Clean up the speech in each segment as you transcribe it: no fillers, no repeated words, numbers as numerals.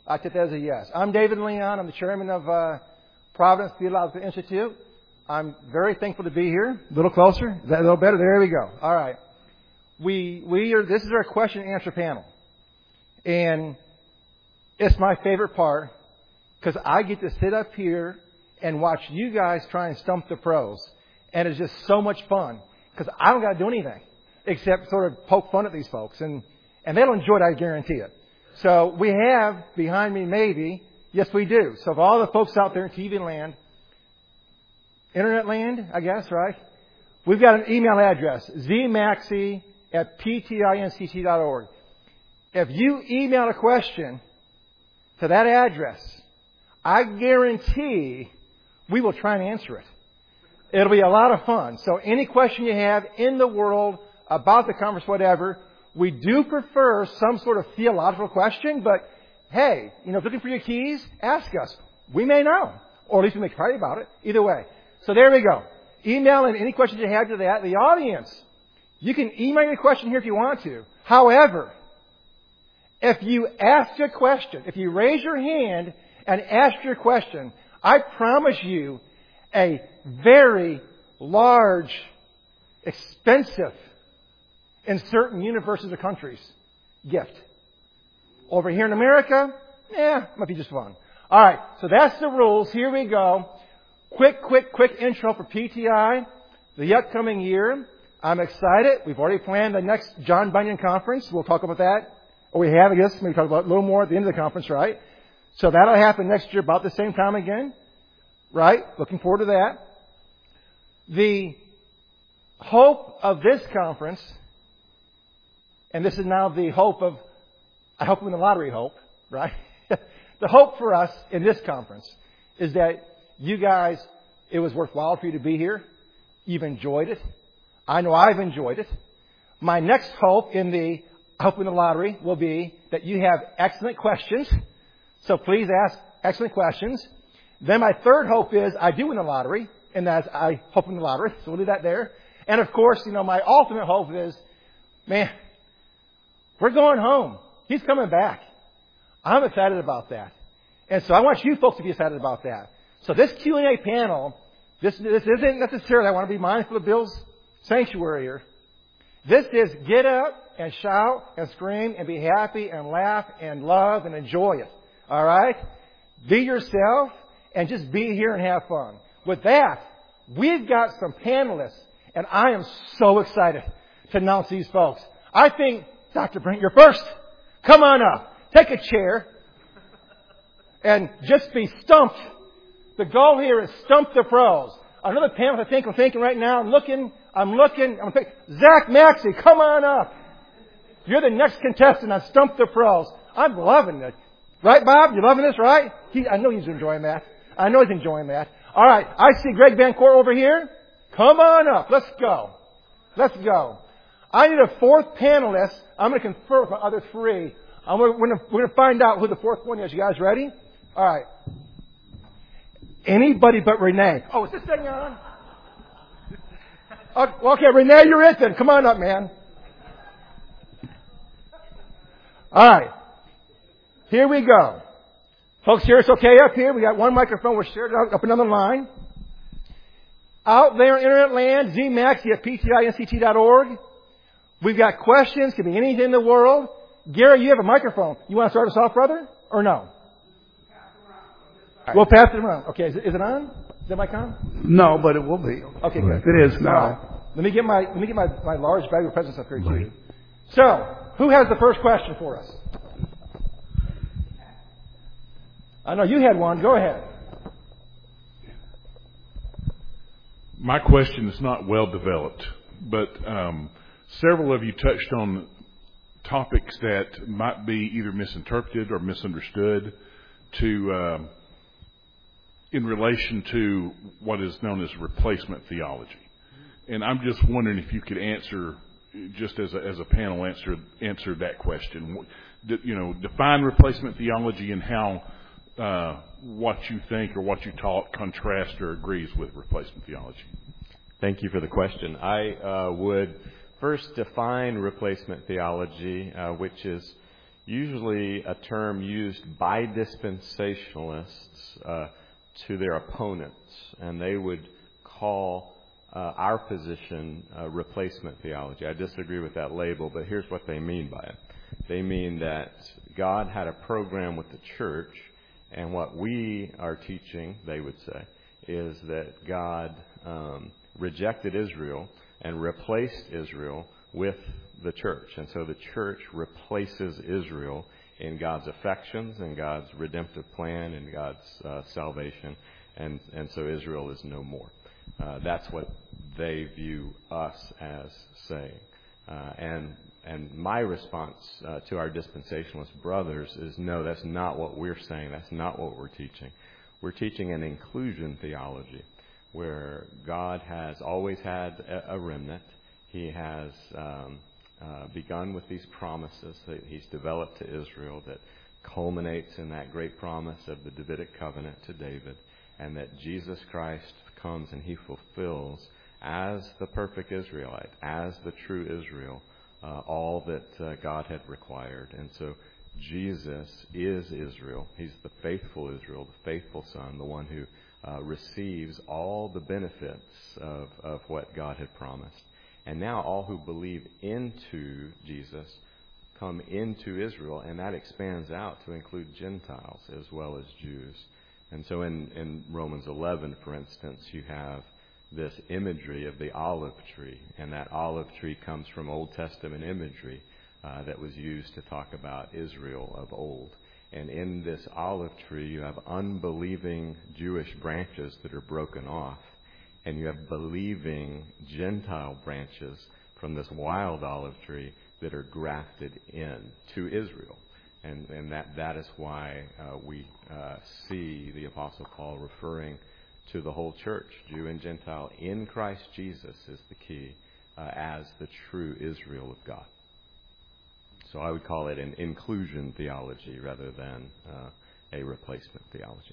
I take that as a yes. I'm David Leon. I'm the chairman of Providence Theological Institute. I'm very thankful to be here. A little closer. Is that a little better? There we go. All right. This is our question and answer panel. And it's my favorite part because I get to sit up here and watch you guys try and stump the pros. And it's just so much fun because I don't got to do anything except sort of poke fun at these folks. And they'll enjoy it, I guarantee it. So we have behind me maybe, yes we do. So for all the folks out there in TV land, internet land, I guess, right? We've got an email address, zmaxey@ptinct.org. If you email a question to that address, I guarantee we will try and answer it. It'll be a lot of fun. So any question you have in the world about the conference, whatever, we do prefer some sort of theological question, but hey, looking for your keys, ask us. We may know, or at least we may pray about it. Either way. So there we go. Email in any questions you have to that. The audience, you can email your question here if you want to. However, if you ask a question, if you raise your hand and ask your question, I promise you a very large, expensive, in certain universes or countries, gift. Over here in America, might be just fun. All right, so that's the rules. Here we go. Quick intro for PTI, the upcoming year. I'm excited. We've already planned the next John Bunyan conference. We'll talk about that. Or we have, I guess. Maybe talk about a little more at the end of the conference, right? So that'll happen next year about the same time again. Right? Looking forward to that. The hope of this conference, and this is now the hope of, I hope win the lottery hope, right? The hope for us in this conference is that you guys, it was worthwhile for you to be here. You've enjoyed it. I know I've enjoyed it. My next hope in the hope in the lottery will be that you have excellent questions. So please ask excellent questions. Then my third hope is I do win the lottery, and that's I hope in the lottery. So we'll do that there. And of course, my ultimate hope is, man, we're going home. He's coming back. I'm excited about that. And so I want you folks to be excited about that. So this Q&A panel, this isn't necessarily, I want to be mindful of Bill's sanctuary here. This is get up and shout and scream and be happy and laugh and love and enjoy it. All right? Be yourself and just be here and have fun. With that, we've got some panelists, and I am so excited to announce these folks. I think, Dr. Brent, you're first. Come on up. Take a chair and just be stumped. The goal here is stump the pros. Another panel, I'm thinking right now, I'm looking. Zach Maxey, come on up. You're the next contestant on Stump the Pros. I'm loving it. Right, Bob? You loving this, right? I know he's enjoying that. All right. I see Greg Bancourt over here. Come on up. Let's go. I need a fourth panelist. I'm going to confer with my other three. We're going to find out who the fourth one is. You guys ready? All right. Anybody but Renee. Oh, is this thing on? Okay, Renee, you're it then. Come on up, man. All right. Here we go. Folks, here it's okay up here. We got one microphone. We're shared up another line. Out there in internet land, zmaxey@ptinct.org. We've got questions. Could be anything in the world. Gary, you have a microphone. You want to start us off, brother? Or no? We'll pass it around. Okay, is it on? Is that mic on? No, but it will be. Okay, good. It is now. Right. Let me get my large bag of presents up here too. So, who has the first question for us? I know you had one. Go ahead. My question is not well developed, but several of you touched on topics that might be either misinterpreted or misunderstood in relation to what is known as replacement theology. And I'm just wondering if you could answer, just as a panel, answer that question. Define replacement theology and how what you think or what you taught contrasts or agrees with replacement theology. Thank you for the question. I would first define replacement theology, which is usually a term used by dispensationalists to their opponents, and they would call our position replacement theology. I disagree with that label, but here's what they mean by it. They mean that God had a program with the church, and what we are teaching, they would say, is that God rejected Israel and replaced Israel with the church. And so the church replaces Israel in God's affections and God's redemptive plan and God's salvation. And so Israel is no more. That's what they view us as saying. And my response to our dispensationalist brothers is, no, that's not what we're saying. That's not what we're teaching. We're teaching an inclusion theology where God has always had a remnant. He has begun with these promises that He's developed to Israel that culminates in that great promise of the Davidic covenant to David, and that Jesus Christ comes and He fulfills as the perfect Israelite, as the true Israel, all that God had required. And so Jesus is Israel. He's the faithful Israel, the faithful Son, the one who receives all the benefits of what God had promised. And now all who believe into Jesus come into Israel, and that expands out to include Gentiles as well as Jews. And so in Romans 11, for instance, you have this imagery of the olive tree, and that olive tree comes from Old Testament imagery that was used to talk about Israel of old. And in this olive tree, you have unbelieving Jewish branches that are broken off, and you have believing Gentile branches from this wild olive tree that are grafted in to Israel. And that is why we see the Apostle Paul referring to the whole church, Jew and Gentile, in Christ Jesus is the key, as the true Israel of God. So I would call it an inclusion theology rather than a replacement theology.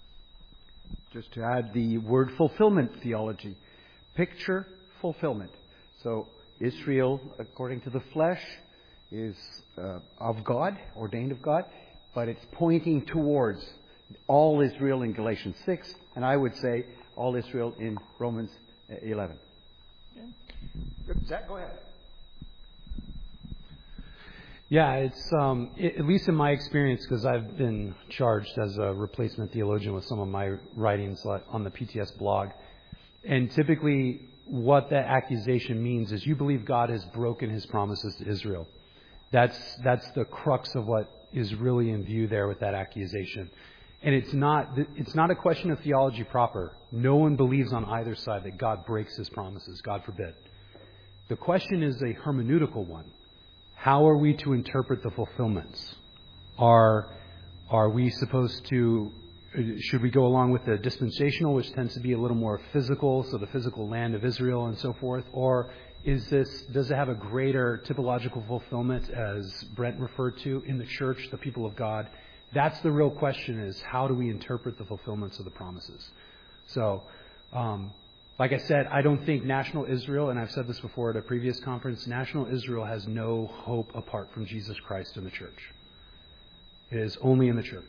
Just to add the word fulfillment theology. Picture fulfillment. So Israel, according to the flesh, is of God, ordained of God, but it's pointing towards all Israel in Galatians 6, and I would say all Israel in Romans 11. Okay. Zach, go ahead. Yeah, it's at least in my experience, because I've been charged as a replacement theologian with some of my writings on the PTS blog, and typically what that accusation means is you believe God has broken His promises to Israel. That's the crux of what is really in view there with that accusation. And it's not a question of theology proper. No one believes on either side that God breaks His promises, God forbid. The question is a hermeneutical one. How are we to interpret the fulfillments? Are we supposed to, should we go along with the dispensational, which tends to be a little more physical, so the physical land of Israel and so forth? Or does it have a greater typological fulfillment, as Brent referred to, in the church, the people of God? That's the real question, is how do we interpret the fulfillments of the promises? So, like I said, I don't think national Israel, and I've said this before at a previous conference, national Israel has no hope apart from Jesus Christ in the church. It is only in the church.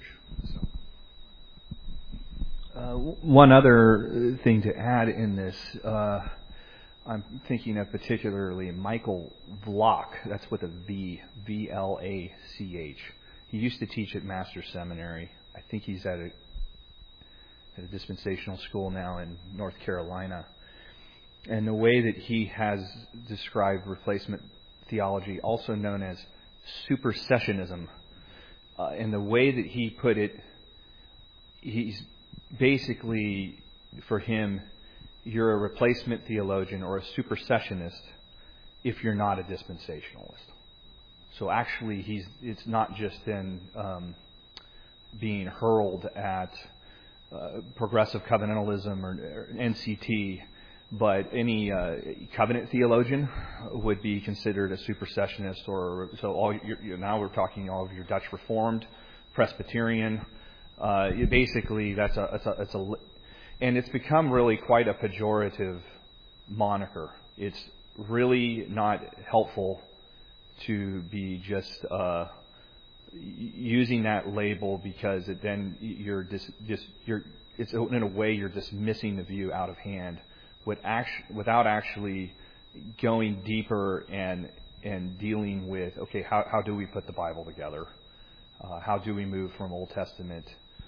So. One other thing to add in this, I'm thinking of particularly Michael Vlach. That's with a V, V-L-A-C-H. He used to teach at Master's Seminary. I think he's at a dispensational school now in North Carolina. And the way that he has described replacement theology, also known as supersessionism, and the way that he put it, he's basically, for him, you're a replacement theologian or a supersessionist if you're not a dispensationalist. So actually, it's not just in being hurled at progressive covenantalism or NCT, but any covenant theologian would be considered a supersessionist, or so. Now we're talking all of your Dutch Reformed, Presbyterian. Basically, and it's become really quite a pejorative moniker. It's really not helpful to be just using that label because you're it's in a way you're dismissing the view out of hand without actually going deeper and dealing with, okay, how do we put the Bible together? How do we move from Old Testament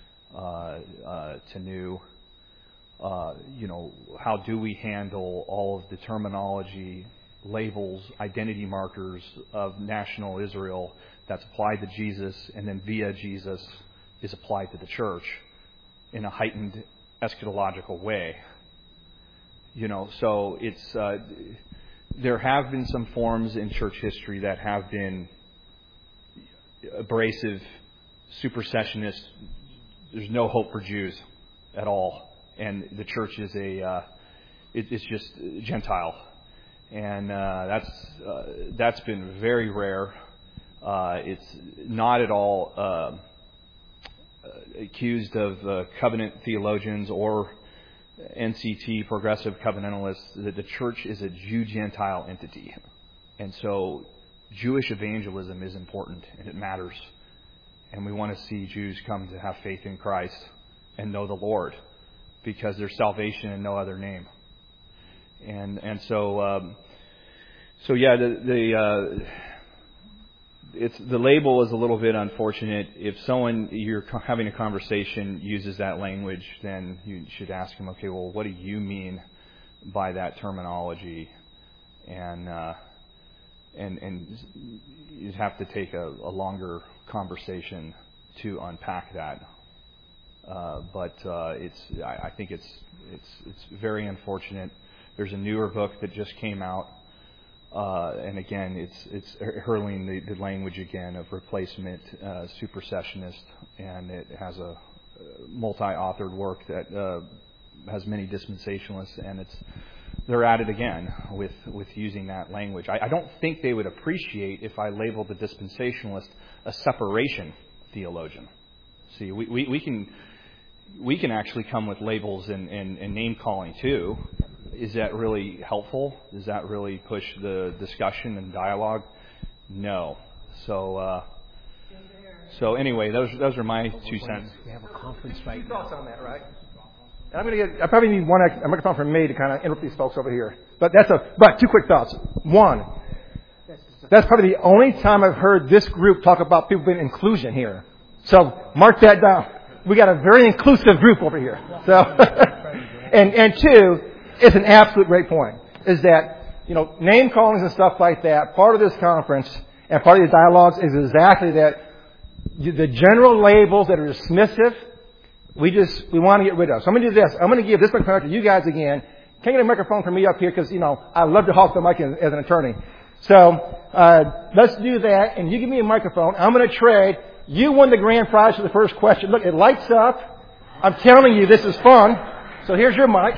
to New? How do we handle all of the terminology, labels, identity markers of national Israel that's applied to Jesus and then via Jesus is applied to the church in a heightened eschatological way? So it's there have been some forms in church history that have been abrasive, supersessionist. There's no hope for Jews at all, and the church is it's just Gentile, and that's been very rare. It's not at all accused of covenant theologians or NCT, progressive covenantalists, that the church is a Jew-Gentile entity. And so Jewish evangelism is important, and it matters. And we want to see Jews come to have faith in Christ and know the Lord, because there's salvation in no other name. And so yeah, the label is a little bit unfortunate. If someone you're having a conversation uses that language, then you should ask them, okay, well, what do you mean by that terminology? And you'd have to take a longer conversation to unpack that. But I think it's very unfortunate. There's a newer book that just came out. And again, it's hurling the language again of replacement, supersessionist, and it has a multi-authored work that has many dispensationalists, and they're at it again with using that language. I don't think they would appreciate if I labeled the dispensationalist a separation theologian. See, we can actually come with labels and name calling too. Is that really helpful? Does that really push the discussion and dialogue? No. So anyway, those are my 2 cents. We have a conference right now. 2 thoughts on that, right? And I probably need a microphone from me to kind of interrupt these folks over here. But 2 quick thoughts. One, that's probably the only time I've heard this group talk about people being inclusion here. So mark that down. We got a very inclusive group over here. So, and 2. It's an absolute great point, is that, name callings and stuff like that, part of this conference and part of these dialogues is exactly that. The general labels that are dismissive, we want to get rid of. So I'm going to do this. I'm going to give this microphone to you guys again. Can you get a microphone for me up here? Because, I love to hawk the mic as an attorney. So, let's do that. And you give me a microphone. I'm going to trade. You won the grand prize for the first question. Look, it lights up. I'm telling you, this is fun. So here's your mic.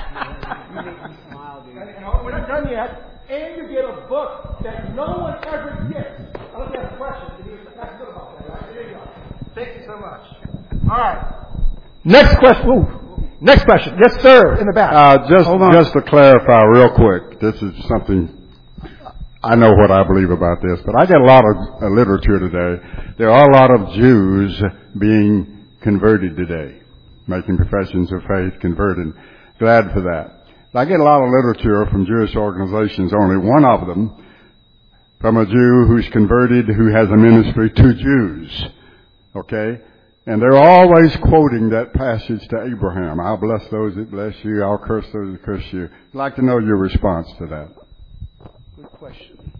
And we're not done yet. And you get a book that no one ever gets. I'll look at a question. That's good about that, right? There you go. Thank you so much. All right. Next question. Ooh. Next question. Yes, sir. In the back. Just to clarify real quick, this is something, I know what I believe about this, but I get a lot of literature today. There are a lot of Jews being converted today, making professions of faith, converted. Glad for that. I get a lot of literature from Jewish organizations, only one of them from a Jew who's converted, who has a ministry to Jews. Okay? And they're always quoting that passage to Abraham. I'll bless those that bless you. I'll curse those that curse you. I'd like to know your response to that. Good question.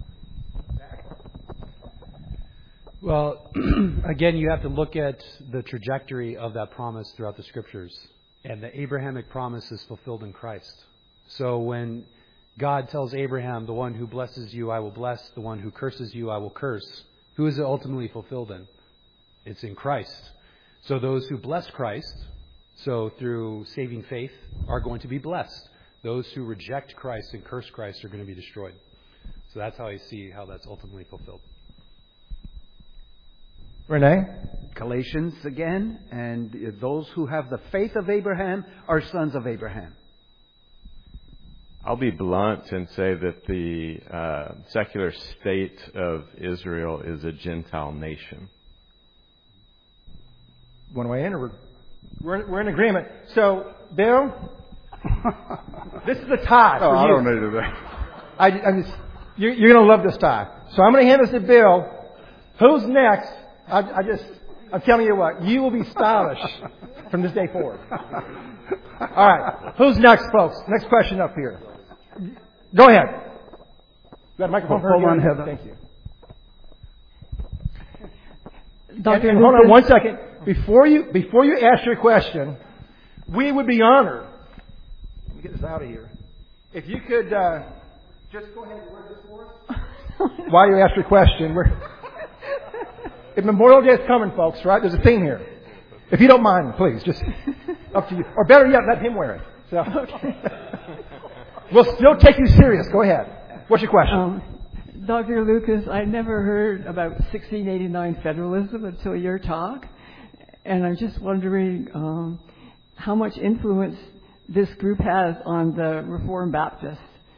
Well, again, you have to look at the trajectory of that promise throughout the Scriptures. And the Abrahamic promise is fulfilled in Christ. So when God tells Abraham, the one who blesses you, I will bless. The one who curses you, I will curse. Who is it ultimately fulfilled in? It's in Christ. So those who bless Christ, so through saving faith, are going to be blessed. Those who reject Christ and curse Christ are going to be destroyed. So that's how I see how that's ultimately fulfilled. Renee? Galatians again, and those who have the faith of Abraham are sons of Abraham. I'll be blunt and say that the secular state of Israel is a Gentile nation. One way in, or we're in agreement. So, Bill, this is a tie for you. I don't need that. You're going to love this tie. So I'm going to hand this to Bill. Who's next? I'm telling you what, you will be stylish from this day forward. All right. Who's next, folks? Next question up here. Go ahead. You got a microphone for Hold on, Heather. Thank you. Dr. And hold on 1 second. Before you ask your question, we would be honored. Let me get this out of here. If you could just go ahead and word this for us while you ask your question. If Memorial Day is coming, folks, right? There's a theme here. If you don't mind, please, just up to you. Or better yet, let him wear it. So we'll still take you serious. Go ahead. What's your question? Dr. Lucas, I never heard about 1689 federalism until your talk. And I'm just wondering how much influence this group has on the Reformed Baptists.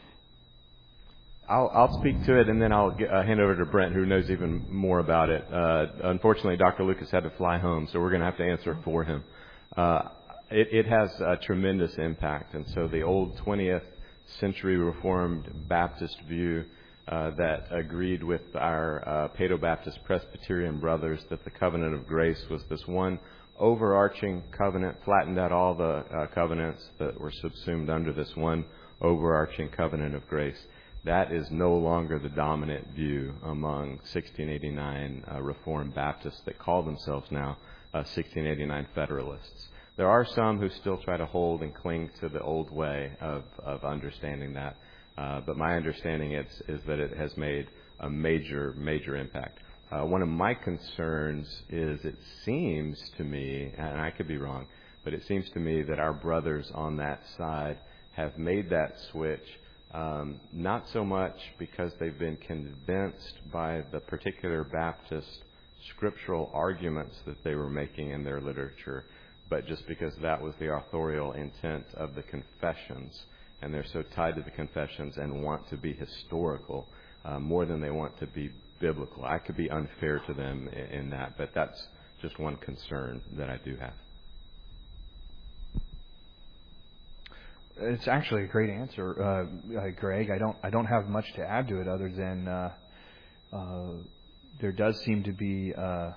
I'll speak to it, and then I'll hand over to Brent, who knows even more about it. Unfortunately, Dr. Lucas had to fly home, so we're going to have to answer for him. It has a tremendous impact, and so the old 20th century Reformed Baptist view that agreed with our Paedo-Baptist Presbyterian brothers that the covenant of grace was this one overarching covenant, flattened out all the covenants that were subsumed under this one overarching covenant of grace. That is no longer the dominant view among 1689 Reformed Baptists that call themselves now 1689 Federalists. There are some who still try to hold and cling to the old way of understanding that. But my understanding is that it has made a major, major impact. One of my concerns is it seems to me, and I could be wrong, but it seems to me that our brothers on that side have made that switch, not so much because they've been convinced by the particular Baptist scriptural arguments that they were making in their literature, but just because that was the authorial intent of the confessions. And they're so tied to the confessions and want to be historical more than they want to be biblical. I could be unfair to them in that, but that's just one concern that I do have. It's actually a great answer, Greg. I don't have much to add to it other than there does seem to be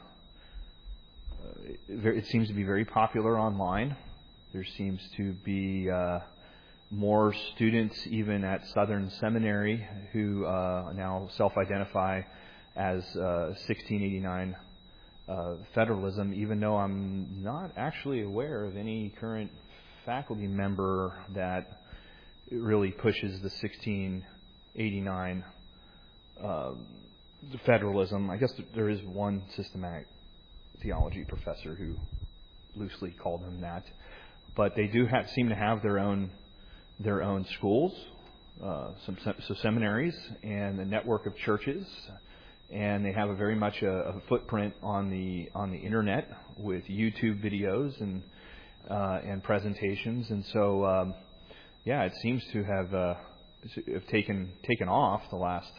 it seems to be very popular online. There seems to be more students even at Southern Seminary who now self-identify as 1689 federalism, even though I'm not actually aware of any current faculty member that really pushes the 1689 federalism. I guess there is one systematic theology professor who loosely called him that, but they do seem to have their own schools, some seminaries, and a network of churches, and they have very much a footprint on the internet with YouTube videos and presentations, and so it seems to have taken off the last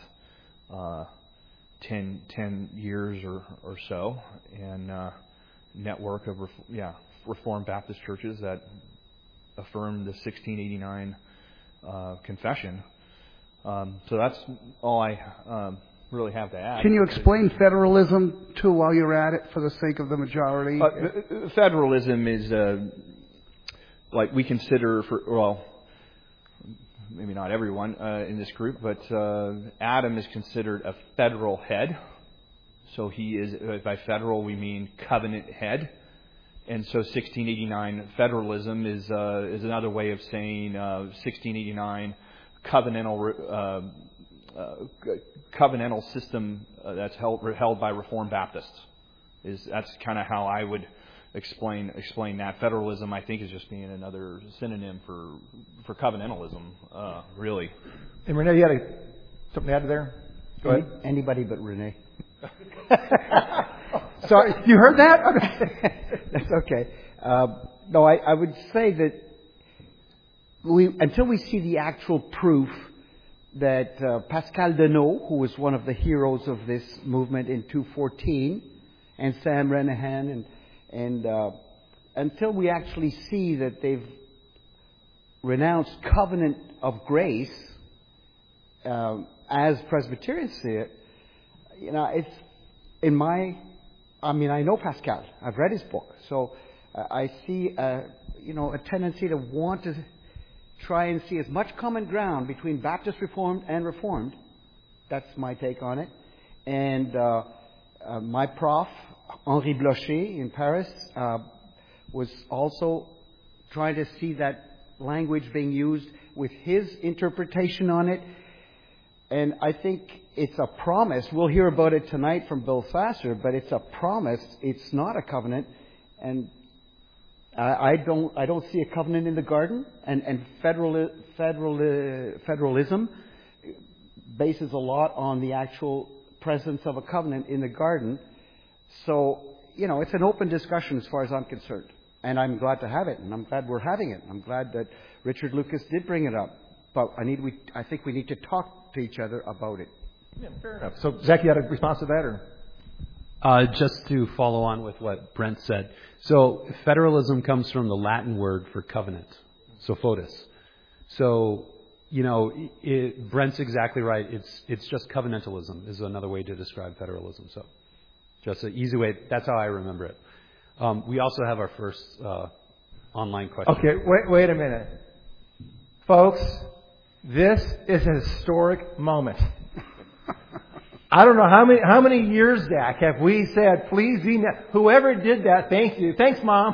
10 years or so, and network of Reformed Baptist churches that affirmed the 1689 confession. So that's all I really have to add. Can you explain federalism, too, while you're at it, for the sake of the majority? Federalism is like we consider maybe not everyone in this group, but Adam is considered a federal head. So he is, by federal we mean covenant head. And so 1689 federalism is another way of saying 1689 covenantal system that's held by Reformed Baptists. That's kind of how I would explain that. Federalism, I think, is just being another synonym for covenantalism, really. And Renee, you had something to add there? Go ahead. Anybody but Renee. Sorry, you heard that? That's okay. No, I would say that until we see the actual proof that Pascal Denot, who was one of the heroes of this movement in 214, and Sam Renahan, and until we actually see that they've renounced covenant of grace, as Presbyterians see it, it's I know Pascal. I've read his book, so I see a tendency to want to try and see as much common ground between Baptist Reformed and Reformed. That's my take on it. And my prof, Henri Blocher in Paris, was also trying to see that language being used with his interpretation on it. And I think it's a promise. We'll hear about it tonight from Bill Sasser, but it's a promise. It's not a covenant. And I don't see a covenant in the garden. And federalism bases a lot on the actual presence of a covenant in the garden. So, it's an open discussion as far as I'm concerned. And I'm glad to have it, and I'm glad we're having it. I'm glad that Richard Lucas did bring it up. But I think we need to talk to each other about it. Yeah, fair enough. So, Zach, you had a response to that, or? Just to follow on with what Brent said. So, federalism comes from the Latin word for covenant, so foedus. So, Brent's exactly right. It's just covenantalism is another way to describe federalism. So, just an easy way. That's how I remember it. We also have our first online question. Okay, wait a minute. Folks, this is a historic moment. I don't know how many years, Zach, have we said, please email. Whoever did that, thank you. Thanks, Mom.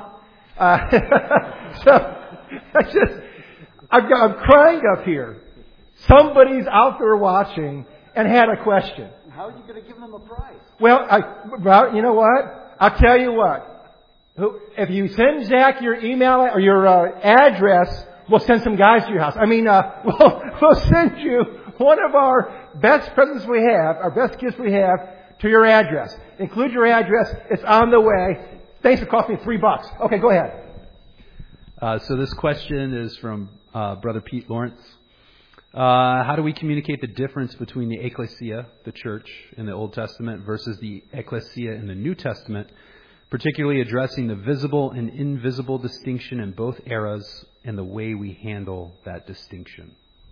I'm crying up here. Somebody's out there watching and had a question. How are you going to give them a prize? Well, you know what? I'll tell you what. If you send Zach your email or your address, we'll send some guys to your house. We'll send you one of our best presents we have, our best gifts we have, to your address. Include your address. It's on the way. Thanks for costing me $3. Okay, go ahead. So this question is from Brother Pete Lawrence. How do we communicate the difference between the ecclesia, the church, in the Old Testament versus the ecclesia in the New Testament, particularly addressing the visible and invisible distinction in both eras and the way we handle that distinction?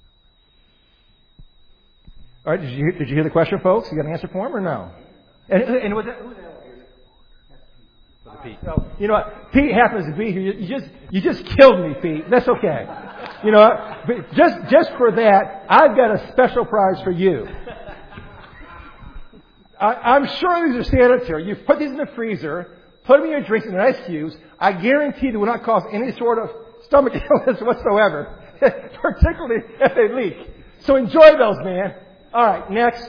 All right, did you hear the question, folks? You got an answer for him or no? And was that who was that? Pete. So, you know what? Pete happens to be here. You just killed me, Pete. That's okay. You know what? Just for that, I've got a special prize for you. I'm sure these are sanitary. You put these in the freezer, put them in your drinks in ice cubes. I guarantee they will not cause any sort of stomach illness whatsoever, particularly if they leak. So enjoy those, man. All right, next.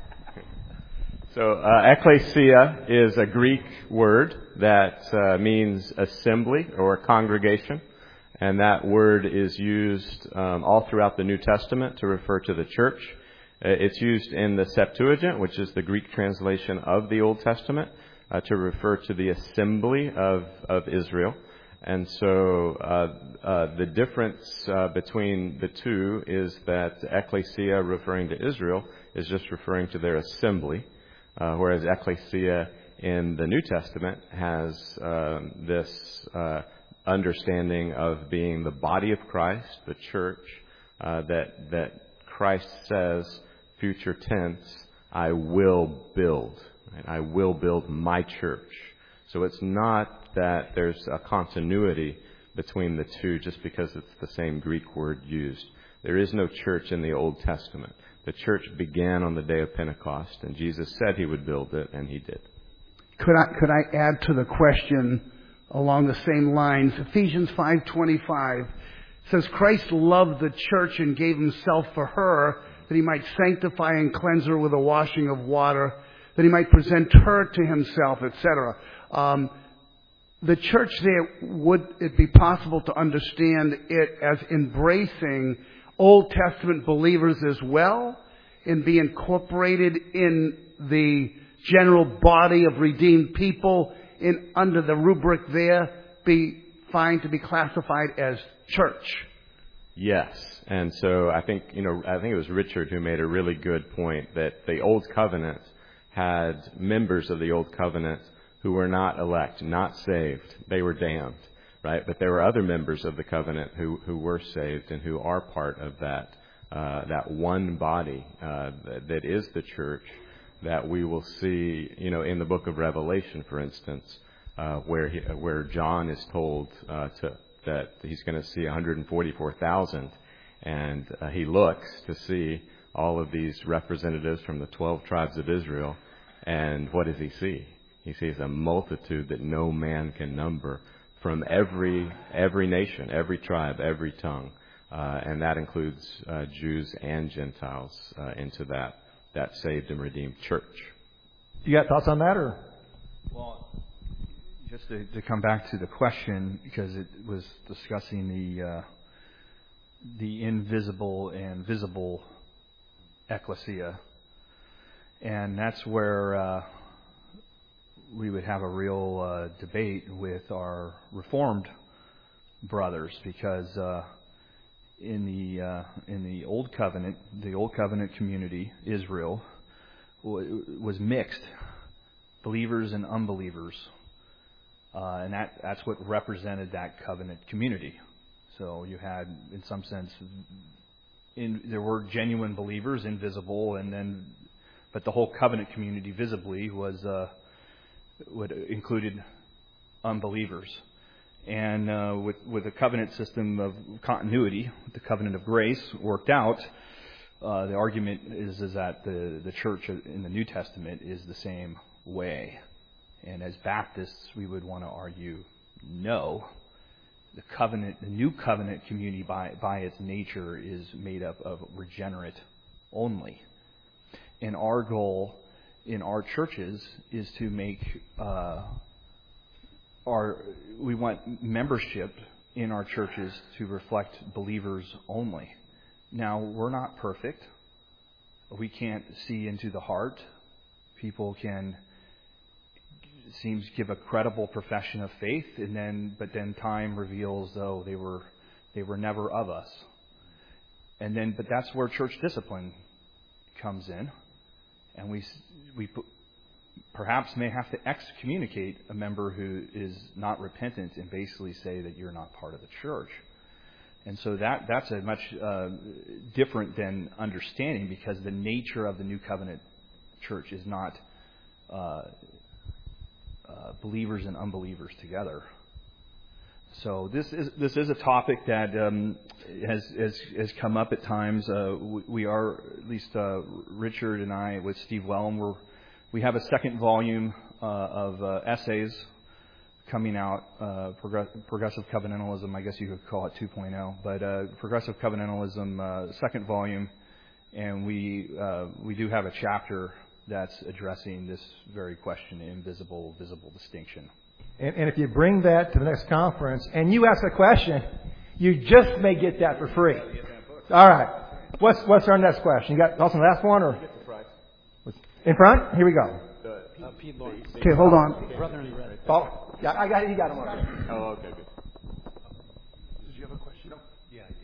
So, ecclesia is a Greek word that means assembly or congregation. And that word is used all throughout the New Testament to refer to the church. It's used in the Septuagint, which is the Greek translation of the Old Testament, to refer to the assembly of Israel. And so the difference between the two is that ecclesia, referring to Israel, is just referring to their assembly, whereas ecclesia in the New Testament has this understanding of being the body of Christ, the church, that Christ says, future tense, I will build. Right? I will build my church. So it's not that there's a continuity between the two just because it's the same Greek word used. There is no church in the Old Testament. The church began on the day of Pentecost, and Jesus said he would build it, and he did. Could I add to the question along the same lines? Ephesians 5:25 says, Christ loved the church and gave himself for her, that he might sanctify and cleanse her with a washing of water, that he might present her to himself, etc. The church there, would it be possible to understand it as embracing Old Testament believers as well, and be incorporated in the general body of redeemed people, under the rubric there, be fine to be classified as church? Yes. And so I think it was Richard who made a really good point that the Old Covenant had members of the Old Covenant who were not elect, not saved. They were damned, right? But there were other members of the covenant who were saved and who are part of that one body that is the church that we will see, in the book of Revelation, for instance, where John is told that he's going to see 144,000, and he looks to see all of these representatives from the 12 tribes of Israel, and what does he see? He sees a multitude that no man can number from every nation, every tribe, every tongue, and that includes Jews and Gentiles into that saved and redeemed church. You got thoughts on that, or? Well, just to come back to the question, because it was discussing the invisible and visible ecclesia, and that's where we would have a real debate with our Reformed brothers, because in the Old Covenant community, Israel was mixed, believers and unbelievers, and that's what represented that covenant community. So you had, in some sense, there were genuine believers, invisible, but the whole covenant community visibly included unbelievers. And with the covenant system of continuity, the covenant of grace worked out, the argument is that the church in the New Testament is the same way. And as Baptists, we would want to argue, no. The new covenant community by its nature is made up of regenerate only. And our goal in our churches is to make we want membership in our churches to reflect believers only. Now, we're not perfect. We can't see into the heart. People seems give a credible profession of faith, but then time reveals, though, they were never of us. But that's where church discipline comes in, and we perhaps may have to excommunicate a member who is not repentant and basically say that you're not part of the church. And so that's a much different than understanding, because the nature of the New Covenant church is not believers and unbelievers together. So this is a topic that has come up at times. We are, at least Richard and I, with Steve Wellum, we have a second volume of essays coming out, Progressive Covenantalism, I guess you could call it 2.0, but Progressive Covenantalism, second volume, and we do have a chapter that's addressing this very question, invisible, visible distinction. And if you bring that to the next conference and you ask a question, you just may get that for free. All right. What's our next question? You got thoughts on the last one, or in front? Here we go. Okay, hold on. Oh, yeah, I got it. You got him already. Oh, okay, good. Did you have a question? Yeah, I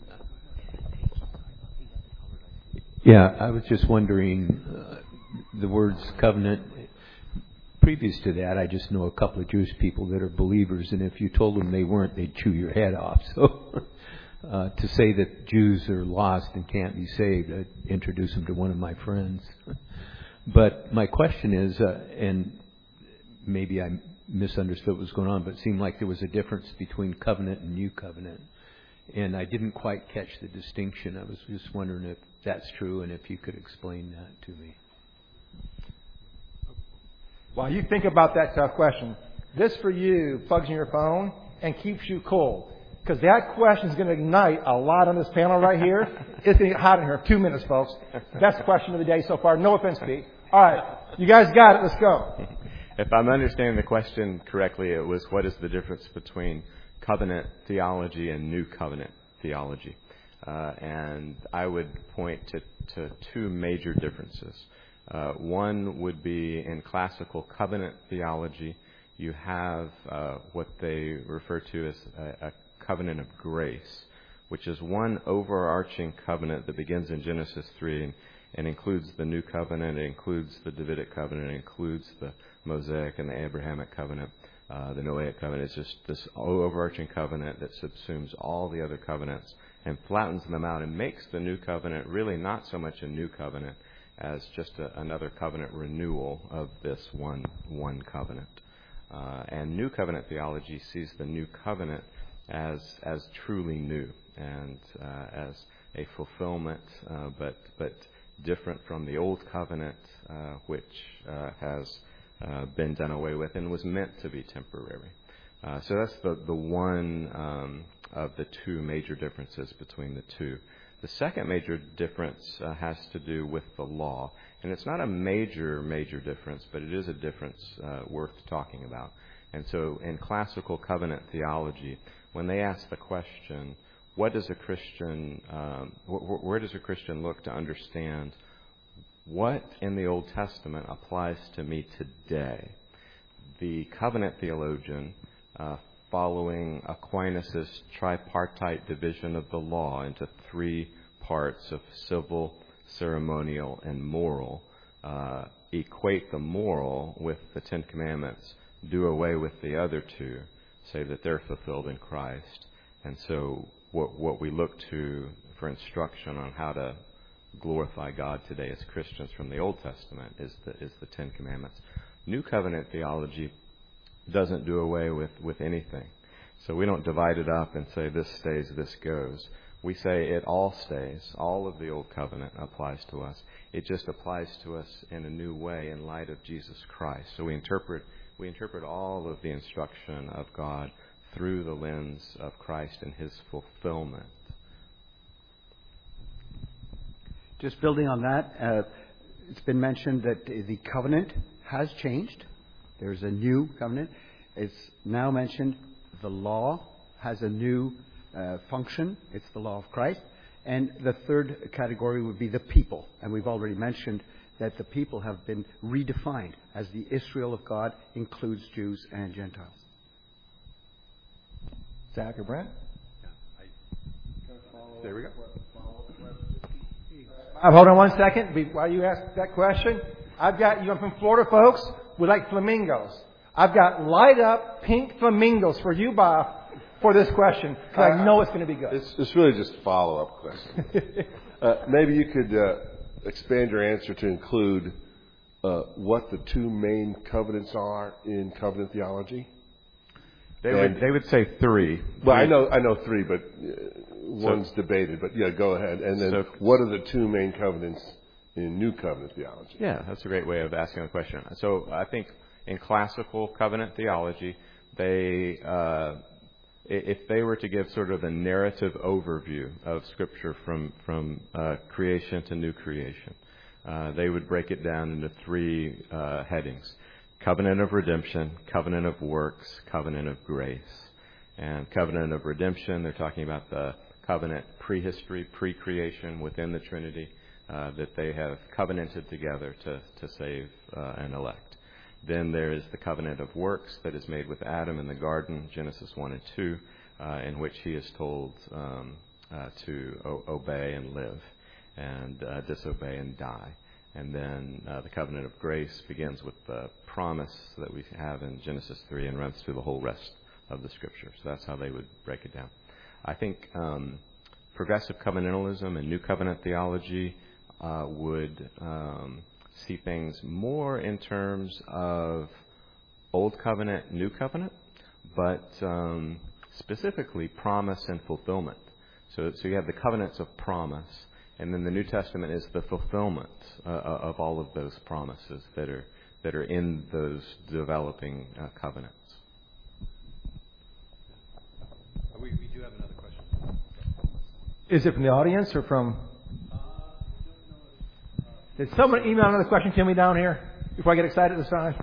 did. Yeah, I was just wondering, the words covenant. Previous to that, I just know a couple of Jewish people that are believers, and if you told them they weren't, they'd chew your head off. So to say that Jews are lost and can't be saved, I'd introduce them to one of my friends. But my question is, and maybe I misunderstood what was going on, but it seemed like there was a difference between covenant and new covenant. And I didn't quite catch the distinction. I was just wondering if that's true and if you could explain that to me. While you think about that tough question, this for you plugs in your phone and keeps you cool. Because that question is going to ignite a lot on this panel right here. It's going to get hot in here. 2 minutes, folks. Best question of the day so far. No offense, Pete. All right. You guys got it. Let's go. If I'm understanding the question correctly, it was, what is the difference between covenant theology and new covenant theology? And I would point to two major differences. One would be in classical covenant theology, you have what they refer to as a covenant of grace, which is one overarching covenant that begins in Genesis 3 and includes the New Covenant, it includes the Davidic covenant, it includes the Mosaic and the Abrahamic covenant, the Noahic covenant. It's just this overarching covenant that subsumes all the other covenants and flattens them out and makes the New Covenant really not so much a new covenant as just another covenant renewal of this one covenant. And New Covenant theology sees the New Covenant as truly new and as a fulfillment, but different from the Old Covenant, which has been done away with and was meant to be temporary. So that's the one of the two major differences between the two. The second major difference has to do with the law. And it's not a major difference, but it is a difference worth talking about. And so in classical covenant theology, when they ask the question, where does a Christian look to understand what in the Old Testament applies to me today? The covenant theologian, following Aquinas' tripartite division of the law into three parts of civil, ceremonial, and moral, equate the moral with the Ten Commandments, do away with the other two, say that they're fulfilled in Christ. And so what we look to for instruction on how to glorify God today as Christians from the Old Testament is the Ten Commandments. New Covenant theology doesn't do away with anything. So we don't divide it up and say this stays, this goes. We say it all stays. All of the Old Covenant applies to us. It just applies to us in a new way in light of Jesus Christ. So we interpret all of the instruction of God through the lens of Christ and His fulfillment. Just building on that, it's been mentioned that the covenant has changed. There's a new covenant. It's now mentioned the law has a new function. It's the law of Christ. And the third category would be the people. And we've already mentioned that the people have been redefined as the Israel of God includes Jews and Gentiles. Zach or Brent? There we go. Hold on 1 second. While you ask that question, I'm from Florida, folks. We like flamingos. I've got light up pink flamingos for you, Bob, for this question, because I know it's going to be good. It's really just a follow-up question. Maybe you could expand your answer to include what the two main covenants are in covenant theology. They would say three. Well, I know three, but one's debated. But yeah, go ahead. And then what are the two main covenants in New Covenant theology? Yeah, that's a great way of asking the question. So I think in classical covenant theology, if they were to give sort of a narrative overview of Scripture from creation to new creation, they would break it down into three headings: covenant of redemption, covenant of works, covenant of grace. And covenant of redemption, they're talking about the covenant prehistory, pre-creation within the Trinity, that they have covenanted together to save and elect. Then there is the covenant of works that is made with Adam in the garden, Genesis 1 and 2, in which he is told to obey and live, and disobey and die. And then the covenant of grace begins with the promise that we have in Genesis 3 and runs through the whole rest of the Scripture. So that's how they would break it down. I think progressive covenantalism and New Covenant theology would see things more in terms of Old Covenant, New Covenant, but specifically promise and fulfillment. So you have the covenants of promise, and then the New Testament is the fulfillment of all of those promises that are in those developing covenants. We do have another question. Is it from the audience or from... Did someone email another question to me down here before I get excited this time?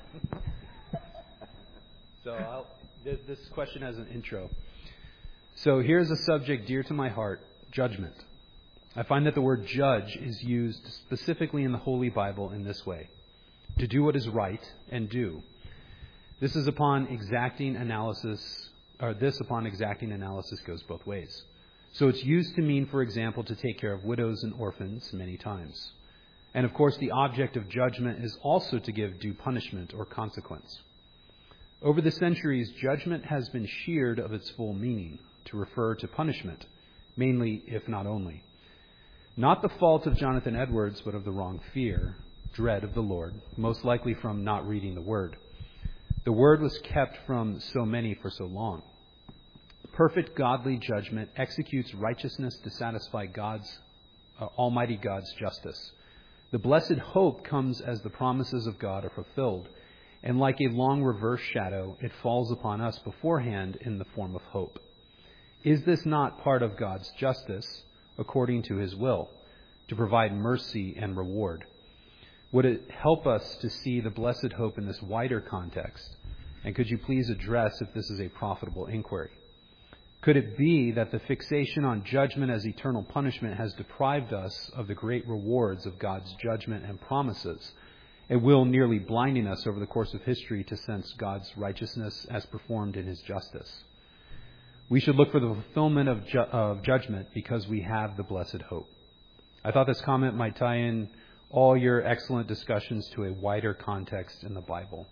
So this question has an intro. So here's a subject dear to my heart, judgment. I find that the word judge is used specifically in the Holy Bible in this way: to do what is right and do. This upon exacting analysis goes both ways. So it's used to mean, for example, to take care of widows and orphans many times. And of course, the object of judgment is also to give due punishment or consequence. Over the centuries, judgment has been sheared of its full meaning to refer to punishment, mainly, if not only. Not the fault of Jonathan Edwards, but of the wrong fear, dread of the Lord, most likely from not reading the Word. The Word was kept from so many for so long. Perfect godly judgment executes righteousness to satisfy Almighty God's justice. The blessed hope comes as the promises of God are fulfilled, and like a long reverse shadow, it falls upon us beforehand in the form of hope. Is this not part of God's justice, according to His will, to provide mercy and reward? Would it help us to see the blessed hope in this wider context? And could you please address if this is a profitable inquiry? Could it be that the fixation on judgment as eternal punishment has deprived us of the great rewards of God's judgment and promises, a will nearly blinding us over the course of history to sense God's righteousness as performed in His justice? We should look for the fulfillment of judgment because we have the blessed hope. I thought this comment might tie in all your excellent discussions to a wider context in the Bible.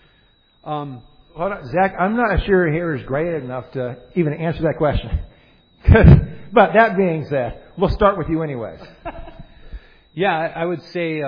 Hold on, Zach, I'm not sure here is great enough to even answer that question. But that being said, we'll start with you anyways. Yeah, I would say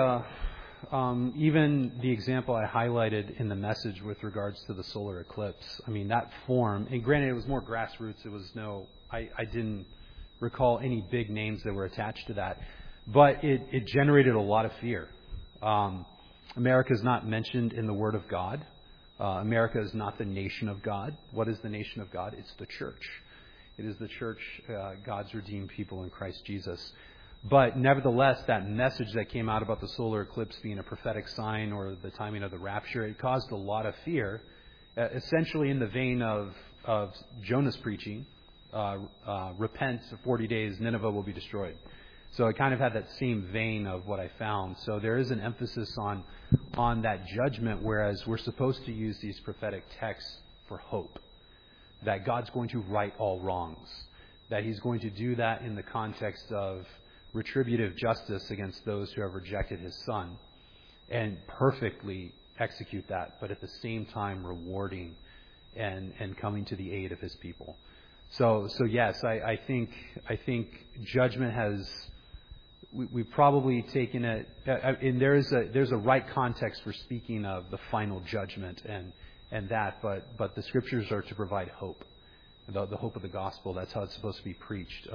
even the example I highlighted in the message with regards to the solar eclipse, I mean, that form, and granted it was more grassroots, I didn't recall any big names that were attached to that, but it generated a lot of fear. America is not mentioned in the Word of God. America is not the nation of God. What is the nation of God? It's the church. It is the church, God's redeemed people in Christ Jesus. But nevertheless, that message that came out about the solar eclipse being a prophetic sign or the timing of the rapture, it caused a lot of fear, essentially in the vein of Jonah's preaching, repent, 40 days, Nineveh will be destroyed. So it kind of had that same vein of what I found. So there is an emphasis on that judgment, whereas we're supposed to use these prophetic texts for hope, that God's going to right all wrongs, that He's going to do that in the context of retributive justice against those who have rejected His Son, and perfectly execute that, but at the same time rewarding and coming to the aid of His people. So yes, I think judgment has. We've probably taken it, and there's a right context for speaking of the final judgment and that, but the Scriptures are to provide hope, the hope of the gospel. That's how it's supposed to be preached.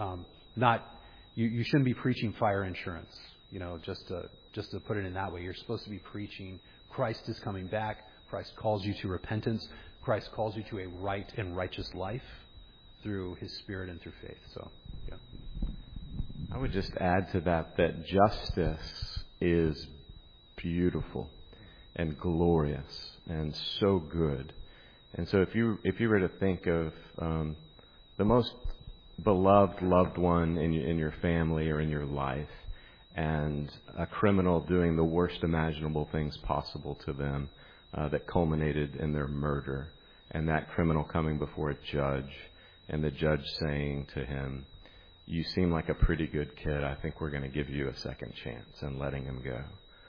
You shouldn't be preaching fire insurance, just to put it in that way. You're supposed to be preaching Christ is coming back. Christ calls you to repentance. Christ calls you to a right and righteous life through His Spirit and through faith. So, yeah. I would just add to that justice is beautiful and glorious and so good. And so if you were to think of the most beloved loved one in your family or in your life, and a criminal doing the worst imaginable things possible to them that culminated in their murder, and that criminal coming before a judge, and the judge saying to him, "You seem like a pretty good kid. I think we're going to give you a second chance," and letting him go.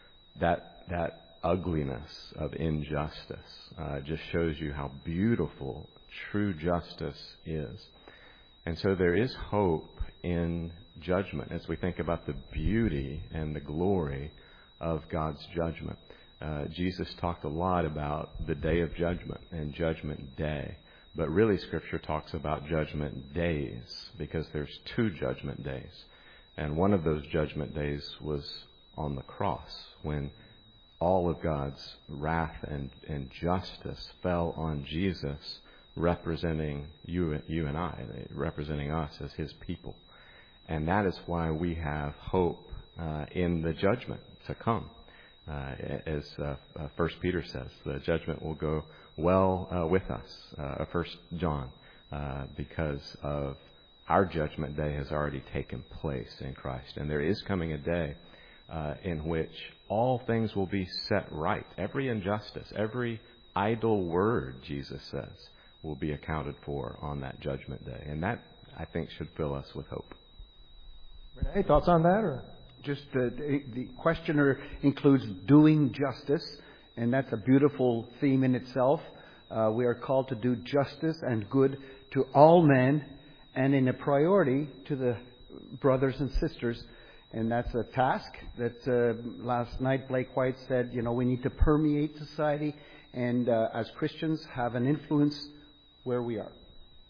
That ugliness of injustice just shows you how beautiful true justice is. And so there is hope in judgment as we think about the beauty and the glory of God's judgment. Jesus talked a lot about the day of judgment and judgment day. But really, Scripture talks about judgment days, because there's 2 judgment days. And one of those judgment days was on the cross, when all of God's wrath and justice fell on Jesus, representing you and I, representing us as His people. And that is why we have hope in the judgment to come. As 1 Peter says, the judgment will go well with us, 1 John, because of our judgment day has already taken place in Christ. And there is coming a day in which all things will be set right. Every injustice, every idle word, Jesus says, will be accounted for on that judgment day. And that, I think should fill us with hope. Any thoughts on that? Or just the questioner includes doing justice, and that's a beautiful theme in itself. We are called to do justice and good to all men, and in a priority to the brothers and sisters. And that's a task that last night Blake White said, we need to permeate society and as Christians have an influence where we are.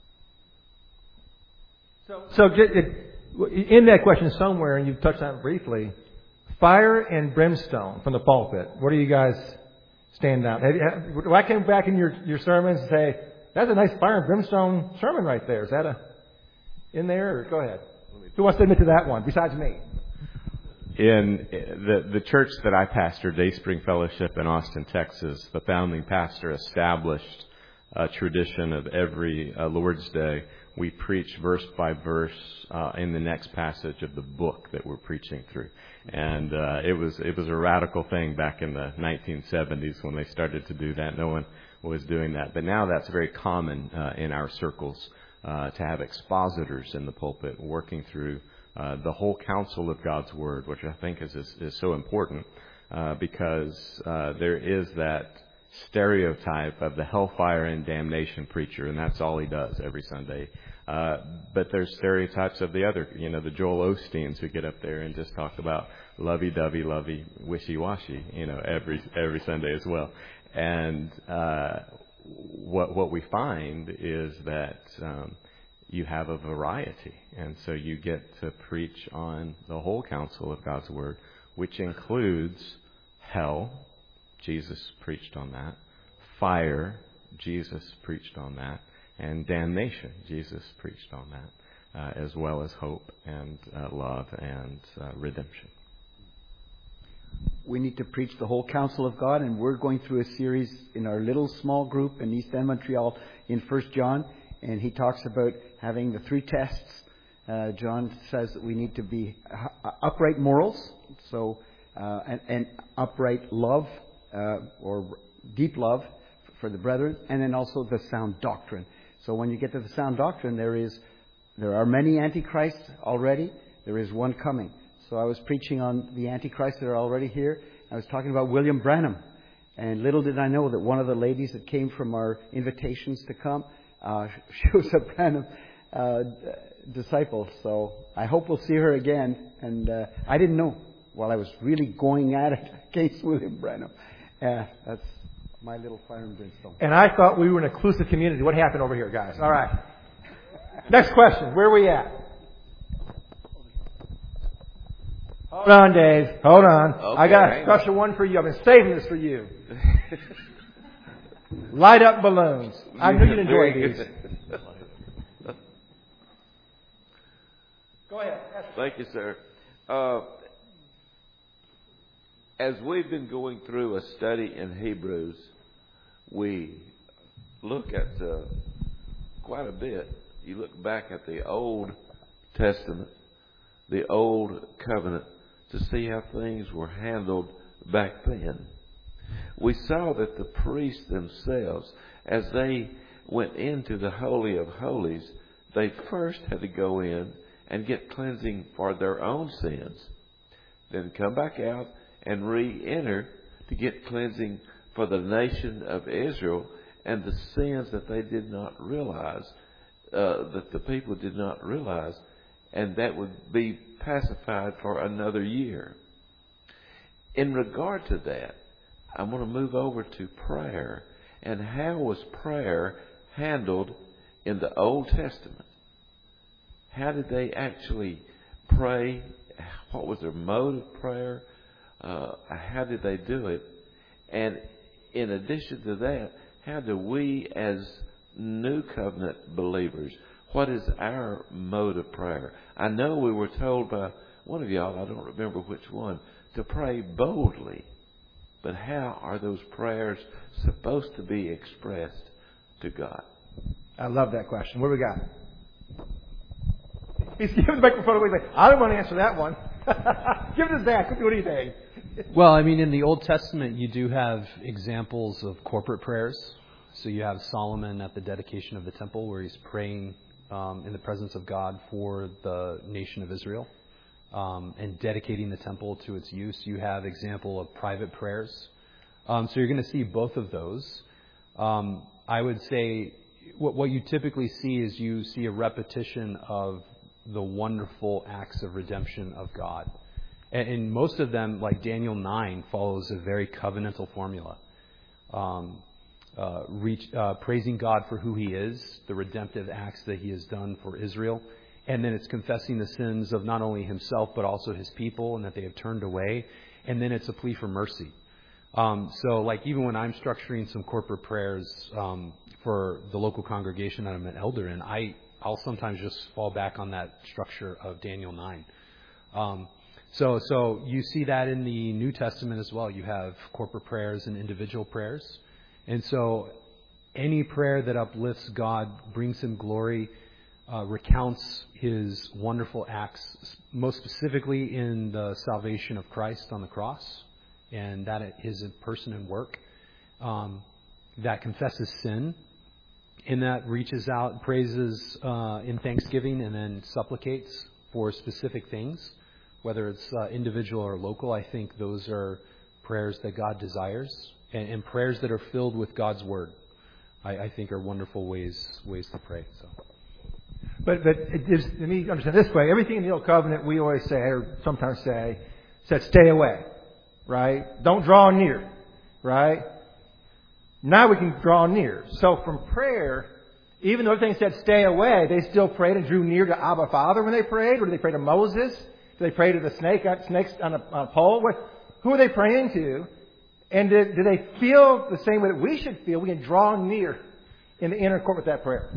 So in that question somewhere, and you've touched on it briefly, fire and brimstone from the pulpit. Where do you guys stand out? Do I come back in your sermons and say, that's a nice fire and brimstone sermon right there? Is that in there? Or go ahead. Who wants to admit to that one besides me? In the church that I pastored, Dayspring Fellowship in Austin, Texas, the founding pastor established a tradition of every Lord's Day. We preach verse by verse in the next passage of the book that we're preaching through. And it was a radical thing back in the 1970s when they started to do that. No one was doing that. But now that's very common in our circles to have expositors in the pulpit working through the whole counsel of God's Word, which I think is so important because there is that stereotype of the hellfire and damnation preacher, and that's all he does every Sunday. But there's stereotypes of the other, the Joel Osteens who get up there and just talk about lovey-dovey, lovey, wishy-washy, every Sunday as well. And what we find is that you have a variety, and so you get to preach on the whole counsel of God's Word, which includes hell. Jesus preached on that. Fire, Jesus preached on that. And damnation, Jesus preached on that, as well as hope and love and redemption. We need to preach the whole counsel of God, and we're going through a series in our little small group in East End, Montreal, in 1 John, and he talks about having the 3 tests. John says that we need to be upright morals, and upright love, or deep love for the brethren, and then also the sound doctrine. So when you get to the sound doctrine, there are many antichrists already. There is one coming. So I was preaching on the antichrists that are already here. I was talking about William Branham. And little did I know that one of the ladies that came from our invitations to come, she was a Branham disciple. So I hope we'll see her again. And I didn't know while I was really going at it against William Branham. That's my little fire and brimstone. And I thought we were an inclusive community. What happened over here, guys? All right. Next question. Where are we at? Hold on, Dave. Hold on. Okay, I got a special one for you. I've been saving this for you. Light up balloons. I knew you'd enjoy these. Go ahead. Thank you, sir. As we've been going through a study in Hebrews, we look at quite a bit. You look back at the Old Testament, the Old Covenant, to see how things were handled back then. We saw that the priests themselves, as they went into the Holy of Holies, they first had to go in and get cleansing for their own sins, then come back out and re-enter to get cleansing for the nation of Israel and the sins that they did not realize, that the people did not realize, and that would be pacified for another year. In regard to that, I want to move over to prayer. And how was prayer handled in the Old Testament? How did they actually pray? What was their mode of prayer? How did they do it? And in addition to that, how do we as New Covenant believers, what is our mode of prayer? I know we were told by one of y'all, I don't remember which one, to pray boldly. But how are those prayers supposed to be expressed to God? I love that question. What do we got? He's giving the microphone away. I don't want to answer that one. Give it to Zach. What do you think? Well, I mean, in the Old Testament, you do have examples of corporate prayers. So you have Solomon at the dedication of the temple where he's praying in the presence of God for the nation of Israel and dedicating the temple to its use. You have example of private prayers. So you're going to see both of those. I would say what you typically see is you see a repetition of the wonderful acts of redemption of God. And most of them, like Daniel 9, follows a very covenantal formula. Praising God for who He is, the redemptive acts that He has done for Israel. And then it's confessing the sins of not only Himself, but also His people, and that they have turned away. And then it's a plea for mercy. So like even when I'm structuring some corporate prayers for the local congregation that I'm an elder in, I'll sometimes just fall back on that structure of Daniel 9. So you see that in the New Testament as well. You have corporate prayers and individual prayers. And so any prayer that uplifts God, brings Him glory, recounts His wonderful acts, most specifically in the salvation of Christ on the cross, and that His person and work, that confesses sin, and that reaches out, praises in thanksgiving, and then supplicates for specific things, whether it's individual or local. I think those are prayers that God desires, and prayers that are filled with God's Word, I think are wonderful ways to pray. So. But it gives, let me understand this way. Everything in the Old Covenant, we always say, or sometimes say, said stay away, right? Don't draw near, right? Now we can draw near. So from prayer, even though everything said stay away, they still prayed and drew near to Abba Father when they prayed? Or did they pray to Moses? Did they pray to the snakes on a pole? Who are they praying to? And do they feel the same way that we should feel? We can draw near in the inner court with that prayer.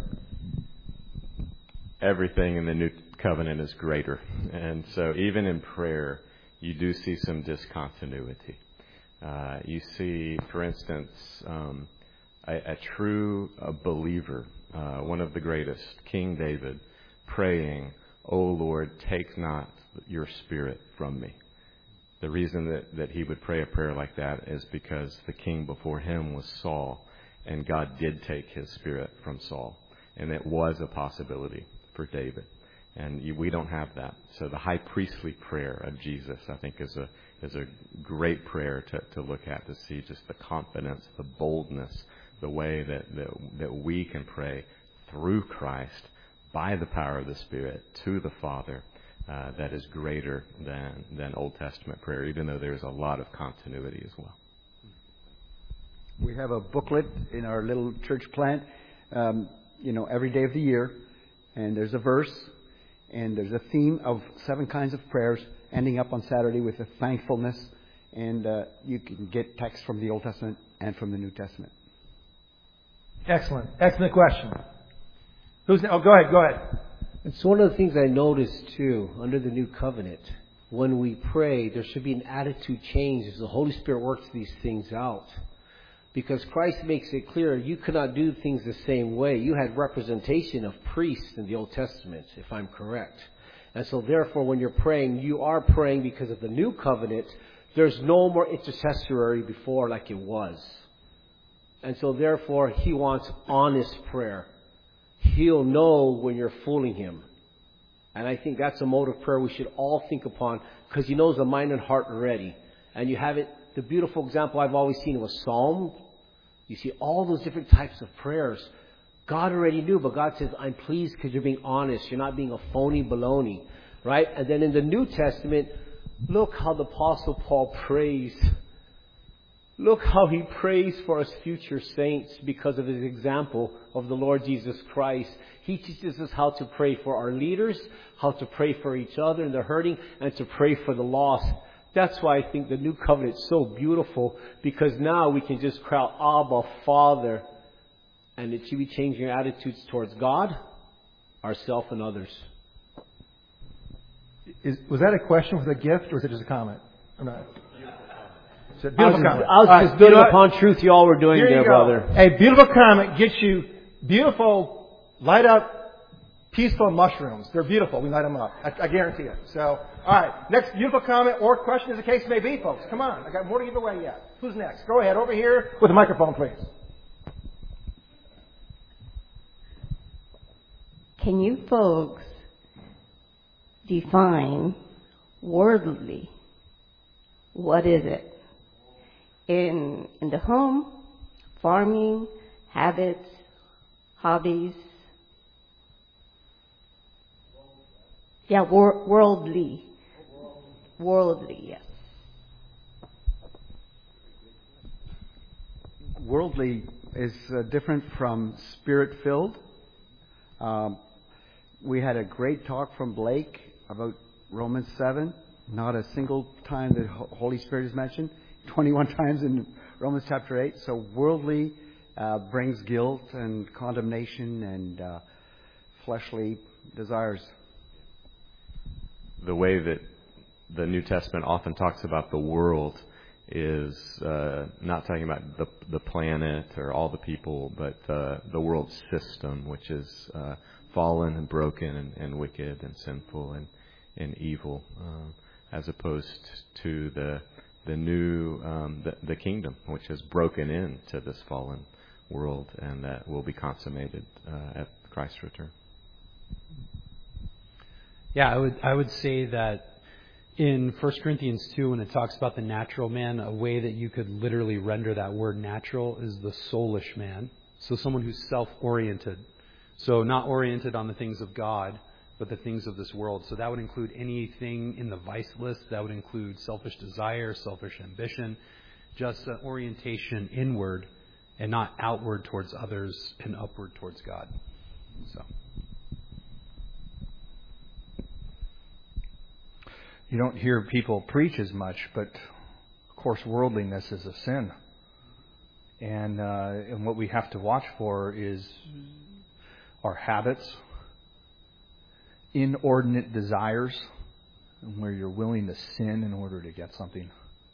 Everything in the New Covenant is greater. And so even in prayer, you do see some discontinuity. You see, for instance, a true believer, one of the greatest, King David, praying, "O Lord, take not your spirit from me." The reason that he would pray a prayer like that is because the king before him was Saul, and God did take his spirit from Saul. And it was a possibility for David. And we don't have that. So the high priestly prayer of Jesus, I think, is a great prayer to look at, to see just the confidence, the boldness, the way that we can pray through Christ by the power of the Spirit to the Father. That is greater than Old Testament prayer, even though there's a lot of continuity as well. We have a booklet in our little church plant, every day of the year, and there's a verse, and there's a theme of 7 kinds of prayers, ending up on Saturday with a thankfulness, and you can get text from the Old Testament and from the New Testament. Excellent question. Go ahead. It's one of the things I noticed, too, under the New Covenant. When we pray, there should be an attitude change as the Holy Spirit works these things out. Because Christ makes it clear you cannot do things the same way. You had representation of priests in the Old Testament, if I'm correct. And so therefore, when you're praying, you are praying because of the New Covenant. There's no more intercessory before like it was. And so therefore, He wants honest prayer. He'll know when you're fooling Him. And I think that's a mode of prayer we should all think upon, because He knows the mind and heart already. And you have it, the beautiful example I've always seen was Psalm. You see all those different types of prayers. God already knew, but God says, I'm pleased because you're being honest. You're not being a phony baloney. Right? And then in the New Testament, look how the Apostle Paul prays. Look how he prays for us future saints because of his example of the Lord Jesus Christ. He teaches us how to pray for our leaders, how to pray for each other and the hurting, and to pray for the lost. That's why I think the New Covenant is so beautiful, because now we can just cry out, Abba, Father. And it should be changing our attitudes towards God, ourselves, and others. Was that a question with a gift, or was it just a comment? I'm not. I was just building upon truth you all were doing there, brother. A beautiful comment gets you beautiful, light up, peaceful mushrooms. They're beautiful. We light them up. I guarantee it. So, all right. Next beautiful comment or question, as the case may be, folks. Come on. I got more to give away yet. Who's next? Go ahead. Over here with the microphone, please. Can you folks define worldly? What is it? In the home, farming, habits, hobbies? Yeah, worldly. Worldly, yes. Worldly is different from spirit-filled. We had a great talk from Blake about Romans 7. Not a single time the Holy Spirit is mentioned. 21 times in Romans chapter 8. So worldly brings guilt and condemnation and fleshly desires. The way that the New Testament often talks about the world is not talking about the planet or all the people, but the world system, which is fallen and broken and wicked and sinful and evil, as opposed to the new the kingdom, which has broken into this fallen world and that will be consummated at Christ's return. Yeah, I would say that in 1 Corinthians 2, when it talks about the natural man, a way that you could literally render that word natural is the soulish man. So someone who's self-oriented. So not oriented on the things of God, but the things of this world. So that would include anything in the vice list. That would include selfish desire, selfish ambition, just an orientation inward and not outward towards others and upward towards God. So. You don't hear people preach as much, but of course worldliness is a sin. And what we have to watch for is our habits, inordinate desires, where you're willing to sin in order to get something.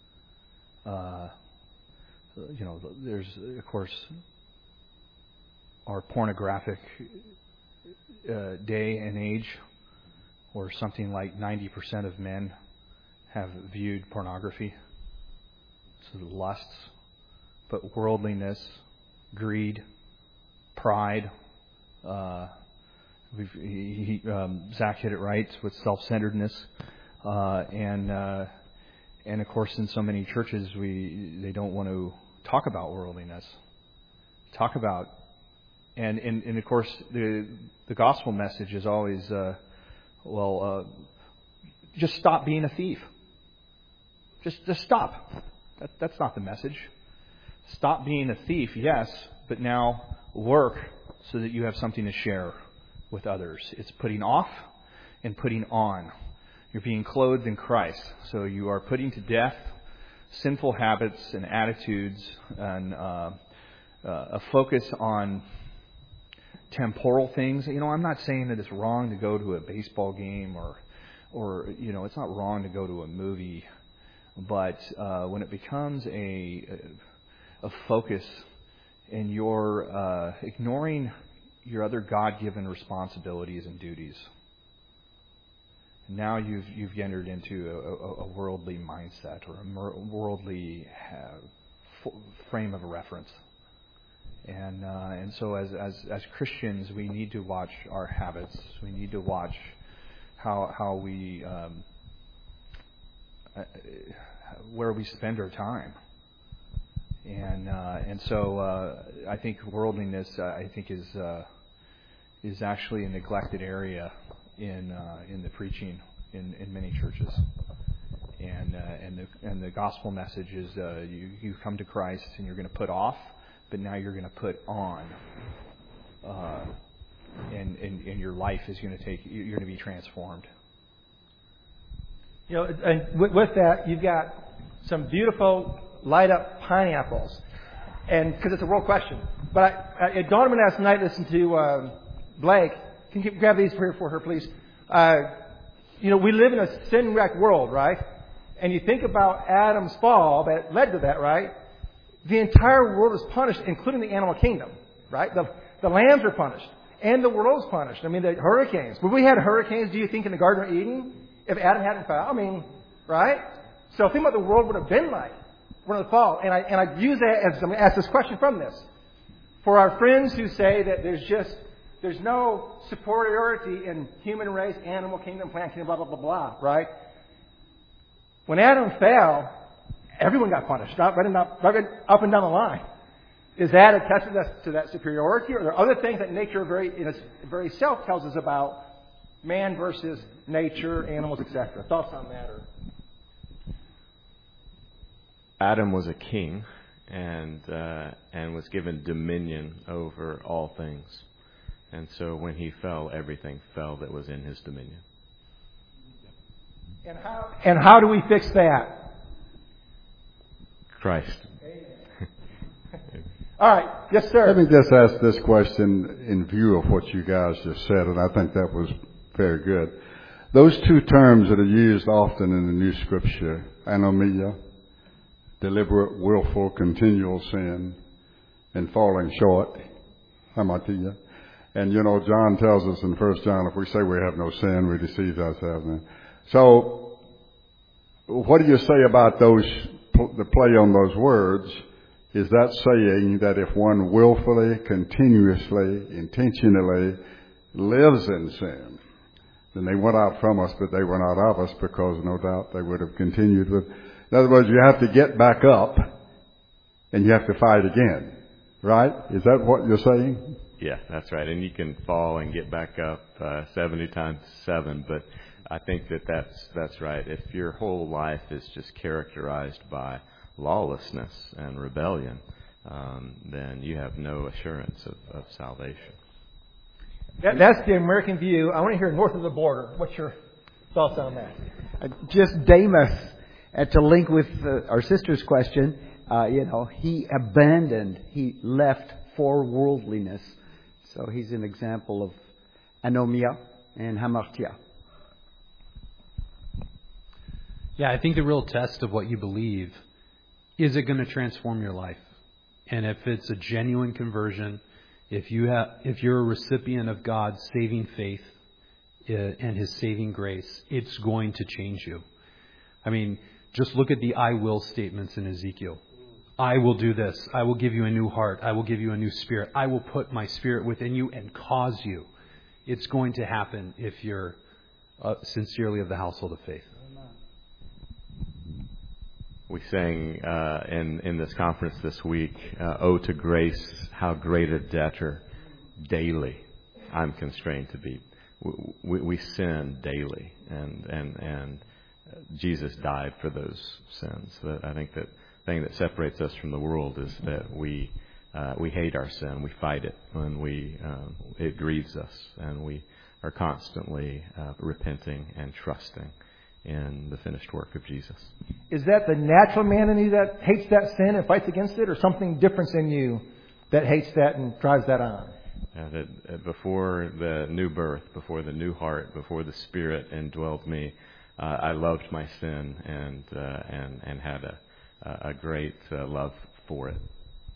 There's, of course, our pornographic day and age, where something like 90% of men have viewed pornography. So the lusts, but worldliness, greed, pride. Zach hit it right with self-centeredness, and of course, in so many churches, they don't want to talk about worldliness. Talk about, and of course, the gospel message is always. Just stop being a thief. Just stop. That's not the message. Stop being a thief, yes, but now work so that you have something to share with others. It's putting off and putting on. You're being clothed in Christ. So you are putting to death sinful habits and attitudes and a focus on temporal things. I'm not saying that it's wrong to go to a baseball game or it's not wrong to go to a movie, but when it becomes a focus and you're ignoring your other God-given responsibilities and duties, now you've entered into a worldly mindset or a worldly frame of reference. And so as Christians, we need to watch our habits. We need to watch how we where we spend our time. And so I think worldliness is actually a neglected area in the preaching in many churches. And the gospel message is you come to Christ and you're going to put off. But now you're going to put on, and your life is going to you're going to be transformed. And with that, you've got some beautiful light up pineapples, and because it's a real question. But it dawned on me last night, listening to Blake. Can you grab these for her, please? We live in a sin-wrecked world, right? And you think about Adam's fall that led to that, right? The entire world is punished, including the animal kingdom, right? The lambs are punished, and the world is punished. I mean, the hurricanes. When we had hurricanes, do you think in the Garden of Eden, if Adam hadn't fell? I mean, right? So think about what the world would have been like when it fall. And I use that as I'm going to ask this question from this. For our friends who say that there's just There's no superiority in human race, animal kingdom, plant kingdom, blah, blah, blah, blah, right? When Adam fell, everyone got punished, right up and down the line. Is that attested to that superiority, or are there other things that nature in its very self tells us about man versus nature, animals, etc.? Thoughts on that? Adam was a king and was given dominion over all things. And so when he fell, everything fell that was in his dominion. And how do we fix that? Christ. All right. Yes, sir. Let me just ask this question in view of what you guys just said, and I think that was very good. Those two terms that are used often in the New Scripture, anomia, deliberate, willful, continual sin, and falling short, hamartia. And, John tells us in 1 John, if we say we have no sin, we deceive ourselves. So, what do you say about the play on those words? Is that saying that if one willfully, continuously, intentionally lives in sin, then they went out from us, but they were not of us, because no doubt they would have continued with. In other words, you have to get back up and you have to fight again. Right? Is that what you're saying? Yeah, that's right. And you can fall and get back up 70 times 7, but I think that's right. If your whole life is just characterized by lawlessness and rebellion, then you have no assurance of salvation. That's the American view. I want to hear north of the border. What's your thoughts on that? Just Demas, to link with our sister's question, he abandoned, he left for worldliness. So he's an example of anomia and hamartia. Yeah, I think the real test of what you believe, is it going to transform your life? And if it's a genuine conversion, if you're a recipient of God's saving faith and His saving grace, it's going to change you. I mean, just look at the I will statements in Ezekiel. I will do this. I will give you a new heart. I will give you a new spirit. I will put my spirit within you and cause you. It's going to happen if you're sincerely of the household of faith. We sang in this conference this week, "Oh, to grace, how great a debtor daily I'm constrained to be." We sin daily, and Jesus died for those sins. I think that thing that separates us from the world is that we hate our sin, we fight it, and it grieves us, and we are constantly repenting and trusting in the finished work of Jesus. Is that the natural man in you that hates that sin and fights against it, or something different in you that hates that and drives that on? That before the new birth, before the new heart, before the Spirit indwelled me, I loved my sin and had a great love for it.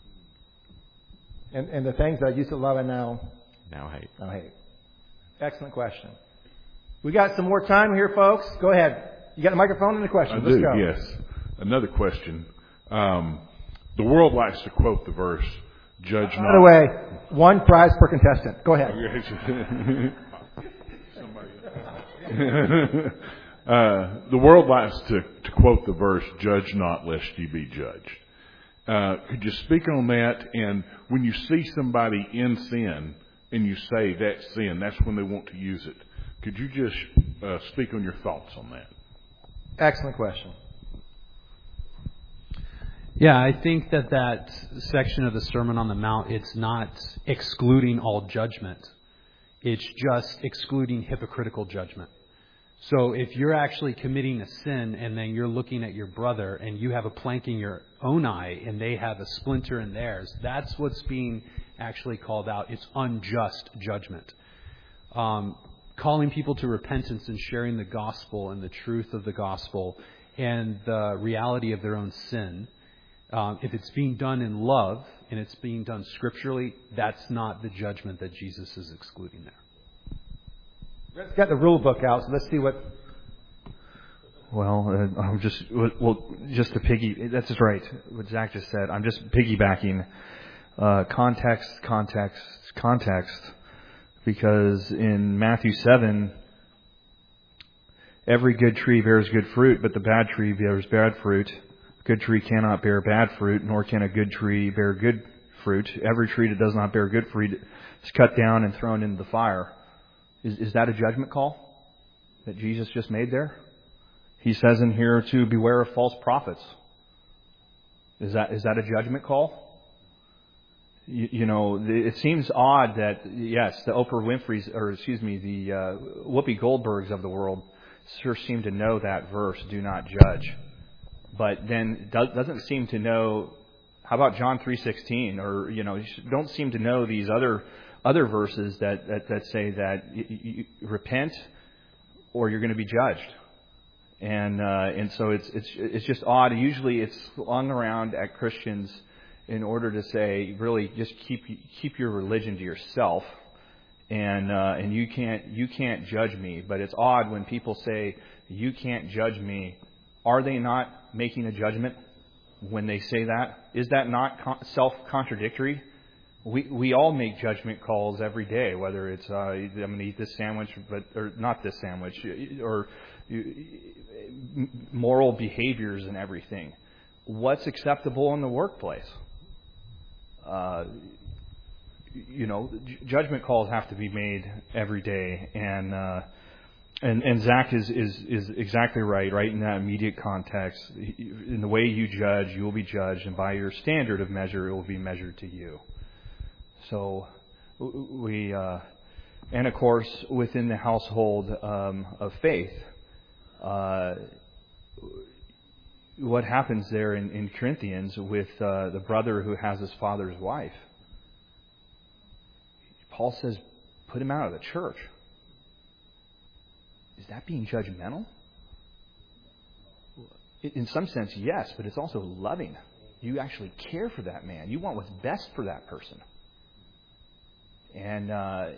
And the things that I used to love, I now hate. Excellent question. We got some more time here, folks. Go ahead. You got the microphone and the question. Let's go. Yes. Another question. The world likes to quote the verse, "Judge not." By the way, one prize per contestant. Go ahead. The world likes to quote the verse, "Judge not, lest ye be judged." Could you speak on that? And when you see somebody in sin and you say that's sin, that's when they want to use it. Could you just speak on your thoughts on that? Excellent question. Yeah, I think that section of the Sermon on the Mount, it's not excluding all judgment. It's just excluding hypocritical judgment. So if you're actually committing a sin and then you're looking at your brother and you have a plank in your own eye and they have a splinter in theirs, that's what's being actually called out. It's unjust judgment. Calling people to repentance and sharing the gospel and the truth of the gospel and the reality of their own sin. If it's being done in love and it's being done scripturally, that's not the judgment that Jesus is excluding there. Let's get the rule book out, so let's see what... Well, just to piggy... That's just right, what Zach just said. I'm just piggybacking. Context. Because in Matthew 7, every good tree bears good fruit, but the bad tree bears bad fruit. A good tree cannot bear bad fruit, nor can a good tree bear good fruit. Every tree that does not bear good fruit is cut down and thrown into the fire. Is that a judgment call that Jesus just made there? He says in here to beware of false prophets. Is that a judgment call? You know, it seems odd that, yes, the Oprah Winfrey's, the Whoopi Goldbergs of the world sure seem to know that verse, do not judge. But then doesn't seem to know, how about John 3:16? Or, you know, don't seem to know these other verses that say that you repent or you're going to be judged. And so it's just odd. Usually it's slung around at Christians in order to say, really, just keep your religion to yourself, and you can't judge me. But it's odd when people say you can't judge me. Are they not making a judgment when they say that? Is that not self-contradictory? We all make judgment calls every day, whether it's I'm going to eat this sandwich, or not this sandwich, or moral behaviors and everything. What's acceptable in the workplace? Judgment calls have to be made every day, and Zach is exactly right in that immediate context. In the way you judge, you will be judged, and by your standard of measure, it will be measured to you. So we, and of course, within the household of faith, what happens there in Corinthians with the brother who has his father's wife? Paul says, put him out of the church. Is that being judgmental? In some sense, yes, but it's also loving. You actually care for that man. You want what's best for that person. And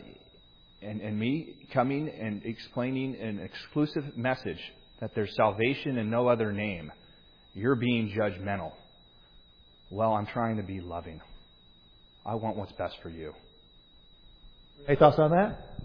me coming and explaining an exclusive message that there's salvation in no other name, you're being judgmental. Well, I'm trying to be loving. I want what's best for you. Any thoughts on that?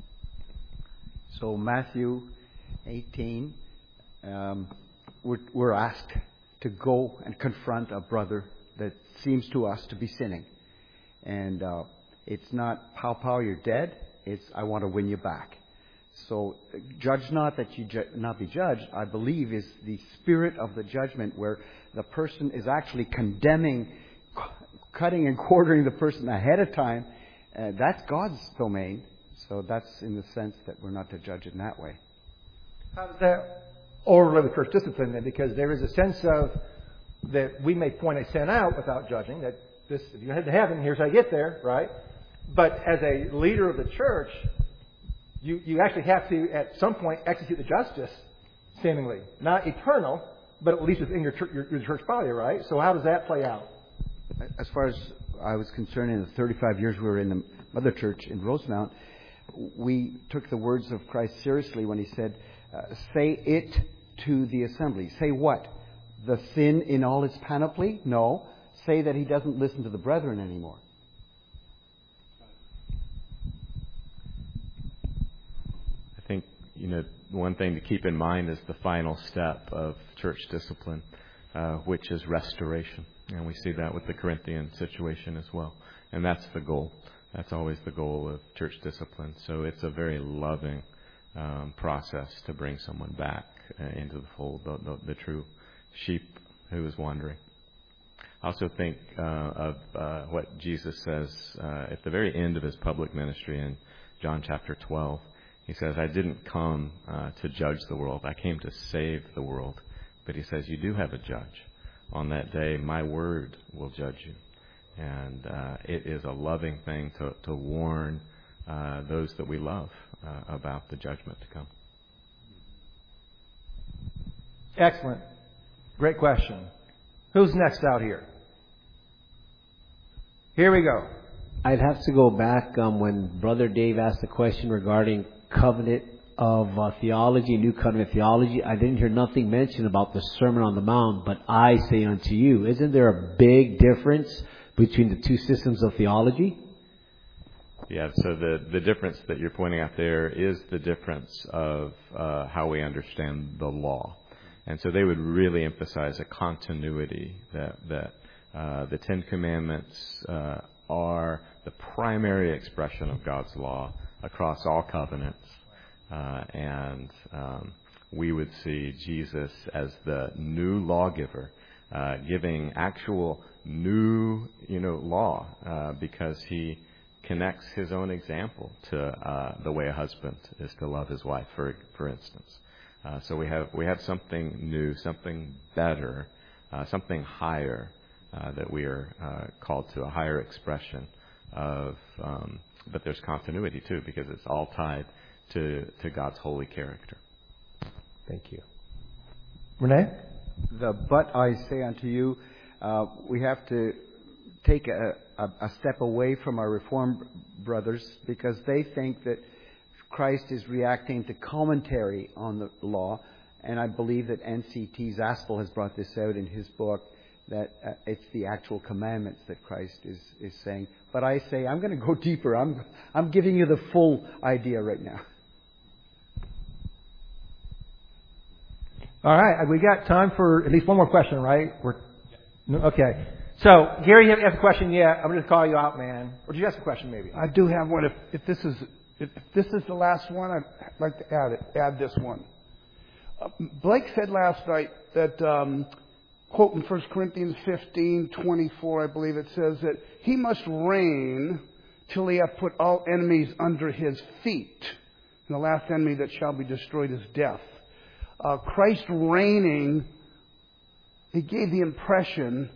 So Matthew 18, we're asked to go and confront a brother that seems to us to be sinning. And it's not, pow, you're dead. It's, I want to win you back. So judge not that you not be judged, I believe, is the spirit of the judgment where the person is actually condemning, cutting and quartering the person ahead of time. That's God's domain. So that's in the sense that we're not to judge in that way. How does that overlay the church discipline then? Because there is a sense of that we may point a sin out without judging, that this, if you head to heaven, here's how you get there, right? But as a leader of the church, you actually have to, at some point, execute the justice, seemingly. Not eternal, but at least within your church body, right? So how does that play out? As far as I was concerned, in the 35 years we were in the mother church in Rosemount, we took the words of Christ seriously when He said, say it to the assembly. Say what? The sin in all its panoply? No. Say that he doesn't listen to the brethren anymore. I think, one thing to keep in mind is the final step of church discipline, which is restoration. And we see that with the Corinthian situation as well. And that's the goal. That's always the goal of church discipline. So it's a very loving process to bring someone back into the fold, the true sheep who is wandering. I also think of what Jesus says at the very end of His public ministry in John chapter 12. He says, I didn't come to judge the world. I came to save the world. But He says, you do have a judge. On that day, my word will judge you. And it is a loving thing to warn those that we love about the judgment to come. Excellent. Great question. Who's next out here? Here we go. I'd have to go back when Brother Dave asked the question regarding covenant of theology, new covenant theology. I didn't hear nothing mentioned about the Sermon on the Mount, but I say unto you, isn't there a big difference between the two systems of theology? Yeah, so the difference that you're pointing out there is the difference of how we understand the law. And so they would really emphasize a continuity that the Ten Commandments are the primary expression of God's law across all covenants. And we would see Jesus as the new lawgiver, giving actual new, law, because he connects his own example to the way a husband is to love his wife, for instance. So we have something new, something better, something higher that we are called to, a higher expression of. But there's continuity too, because it's all tied to God's holy character. Thank you. Renee? But I say unto you, we have to take a step away from our Reformed brothers, because they think that Christ is reacting to commentary on the law. And I believe that N.C.T. Zaspel has brought this out in his book, that it's the actual commandments that Christ is saying. But I say, I'm going to go deeper. I'm giving you the full idea right now. All right, we got time for at least one more question, right? Okay. So, Gary, you have a question? Yeah, I'm going to call you out, man. Or do you ask a question, maybe? I do have one. If this is the last one, I'd like to add this one. Blake said last night that, quote in 1 Corinthians 15:24, I believe it says that he must reign till he hath put all enemies under his feet. And the last enemy that shall be destroyed is death. Christ reigning, he gave the impression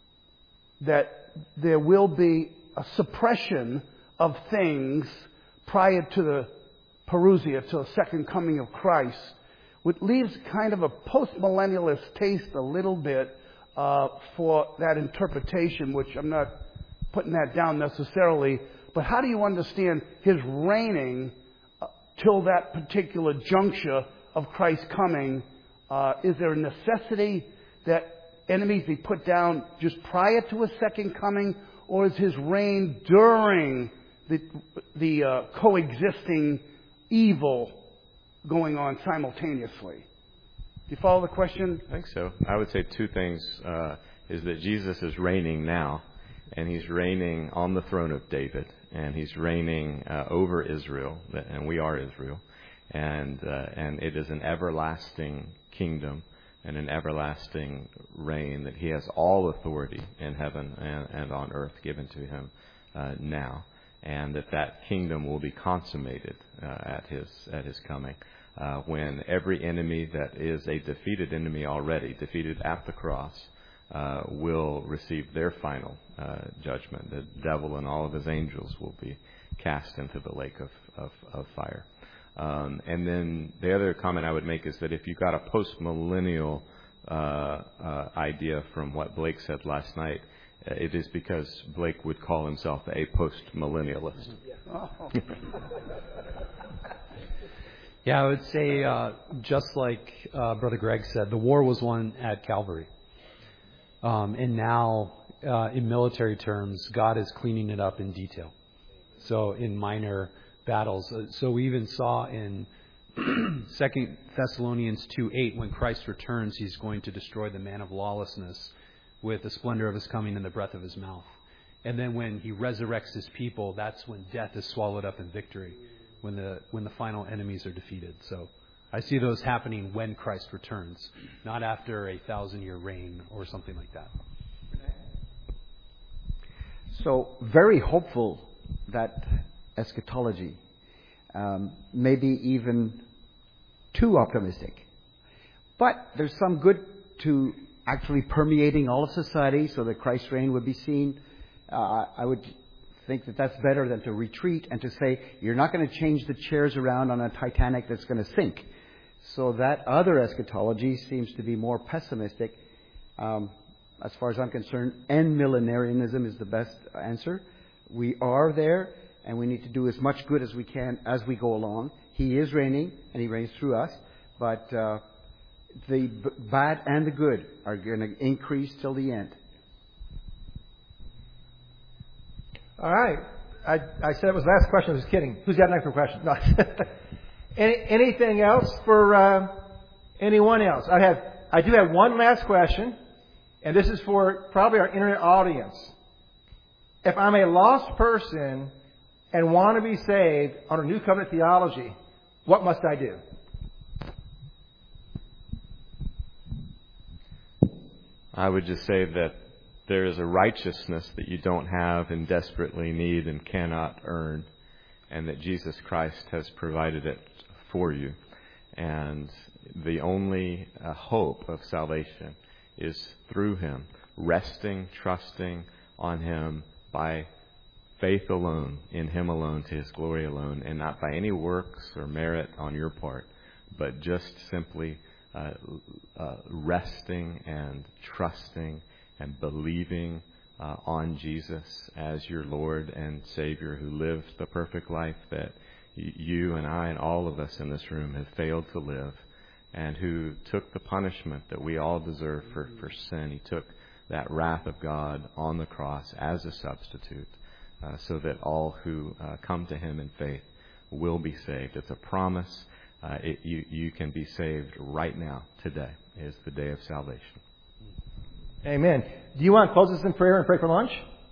that there will be a suppression of things prior to the parousia, to the second coming of Christ, which leaves kind of a post-millennialist taste a little bit for that interpretation, which I'm not putting that down necessarily. But how do you understand his reigning till that particular juncture of Christ coming? Is there a necessity that enemies be put down just prior to his second coming, or is his reign during the coexisting evil going on simultaneously? Do you follow the question? I think so. I would say two things. Is that Jesus is reigning now, and he's reigning on the throne of David, and he's reigning over Israel, and we are Israel. And it is an everlasting kingdom and an everlasting reign, that he has all authority in heaven and on earth given to him now, and that kingdom will be consummated at his coming, when every enemy that is a defeated enemy already, defeated at the cross, will receive their final judgment. The devil and all of his angels will be cast into the lake of fire. And then the other comment I would make is that if you got a post-millennial idea from what Blake said last night, it is because Blake would call himself a post-millennialist. Yeah, I would say just like Brother Greg said, the war was won at Calvary. And now, in military terms, God is cleaning it up in detail. So in minor battles. So we even saw in 2 Thessalonians 2:8, when Christ returns, he's going to destroy the man of lawlessness with the splendor of his coming and the breath of his mouth. And then when he resurrects his people, that's when death is swallowed up in victory, when the final enemies are defeated. So I see those happening when Christ returns, not after a 1,000-year reign or something like that. So very hopeful that eschatology, maybe even too optimistic. But there's some good to actually permeating all of society so that Christ's reign would be seen. I would think that that's better than to retreat and to say, you're not going to change the chairs around on a Titanic that's going to sink. So that other eschatology seems to be more pessimistic. As far as I'm concerned, end millenarianism is the best answer. We are there, and we need to do as much good as we can as we go along. He is reigning, and he reigns through us. But the bad and the good are going to increase till the end. All right. I said it was the last question. I was kidding. Who's got an extra question? No. Anything else for anyone else? I do have one last question, and this is for probably our internet audience. If I'm a lost person and want to be saved under New Covenant theology, what must I do? I would just say that there is a righteousness that you don't have and desperately need and cannot earn, and that Jesus Christ has provided it for you. And the only hope of salvation is through Him, resting, trusting on Him by faith alone, in Him alone, to His glory alone, and not by any works or merit on your part, but just simply resting and trusting and believing on Jesus as your Lord and Savior, who lived the perfect life that you and I and all of us in this room have failed to live, and who took the punishment that we all deserve for sin. He took that wrath of God on the cross as a substitute, so that all who come to Him in faith will be saved. It's a promise. You can be saved right now. Today is the day of salvation. Amen. Do you want to close us in prayer and pray for lunch?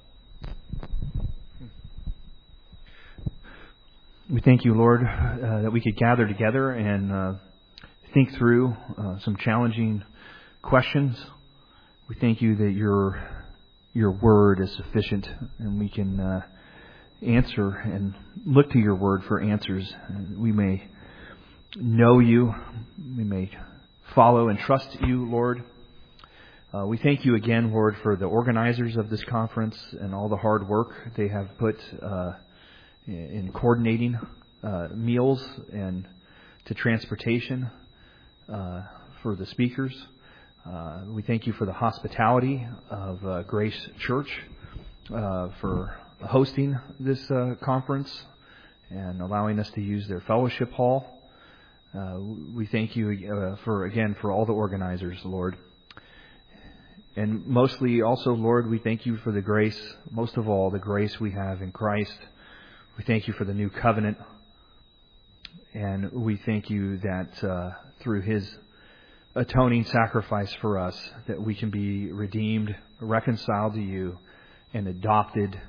We thank you, Lord, that we could gather together and think through some challenging questions. We thank you that your word is sufficient, and we can answer and look to your word for answers. We may know you. We may follow and trust you, Lord. We thank you again, Lord, for the organizers of this conference and all the hard work they have put in coordinating meals and to transportation for the speakers. We thank you for the hospitality of Grace Church for hosting this conference and allowing us to use their fellowship hall. We thank you for all the organizers, Lord. And mostly also, Lord, we thank you for the grace, most of all, the grace we have in Christ. We thank you for the new covenant. And we thank you that through His atoning sacrifice for us, that we can be redeemed, reconciled to you, and adopted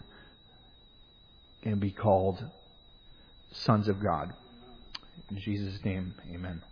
and be called sons of God. In Jesus' name, amen.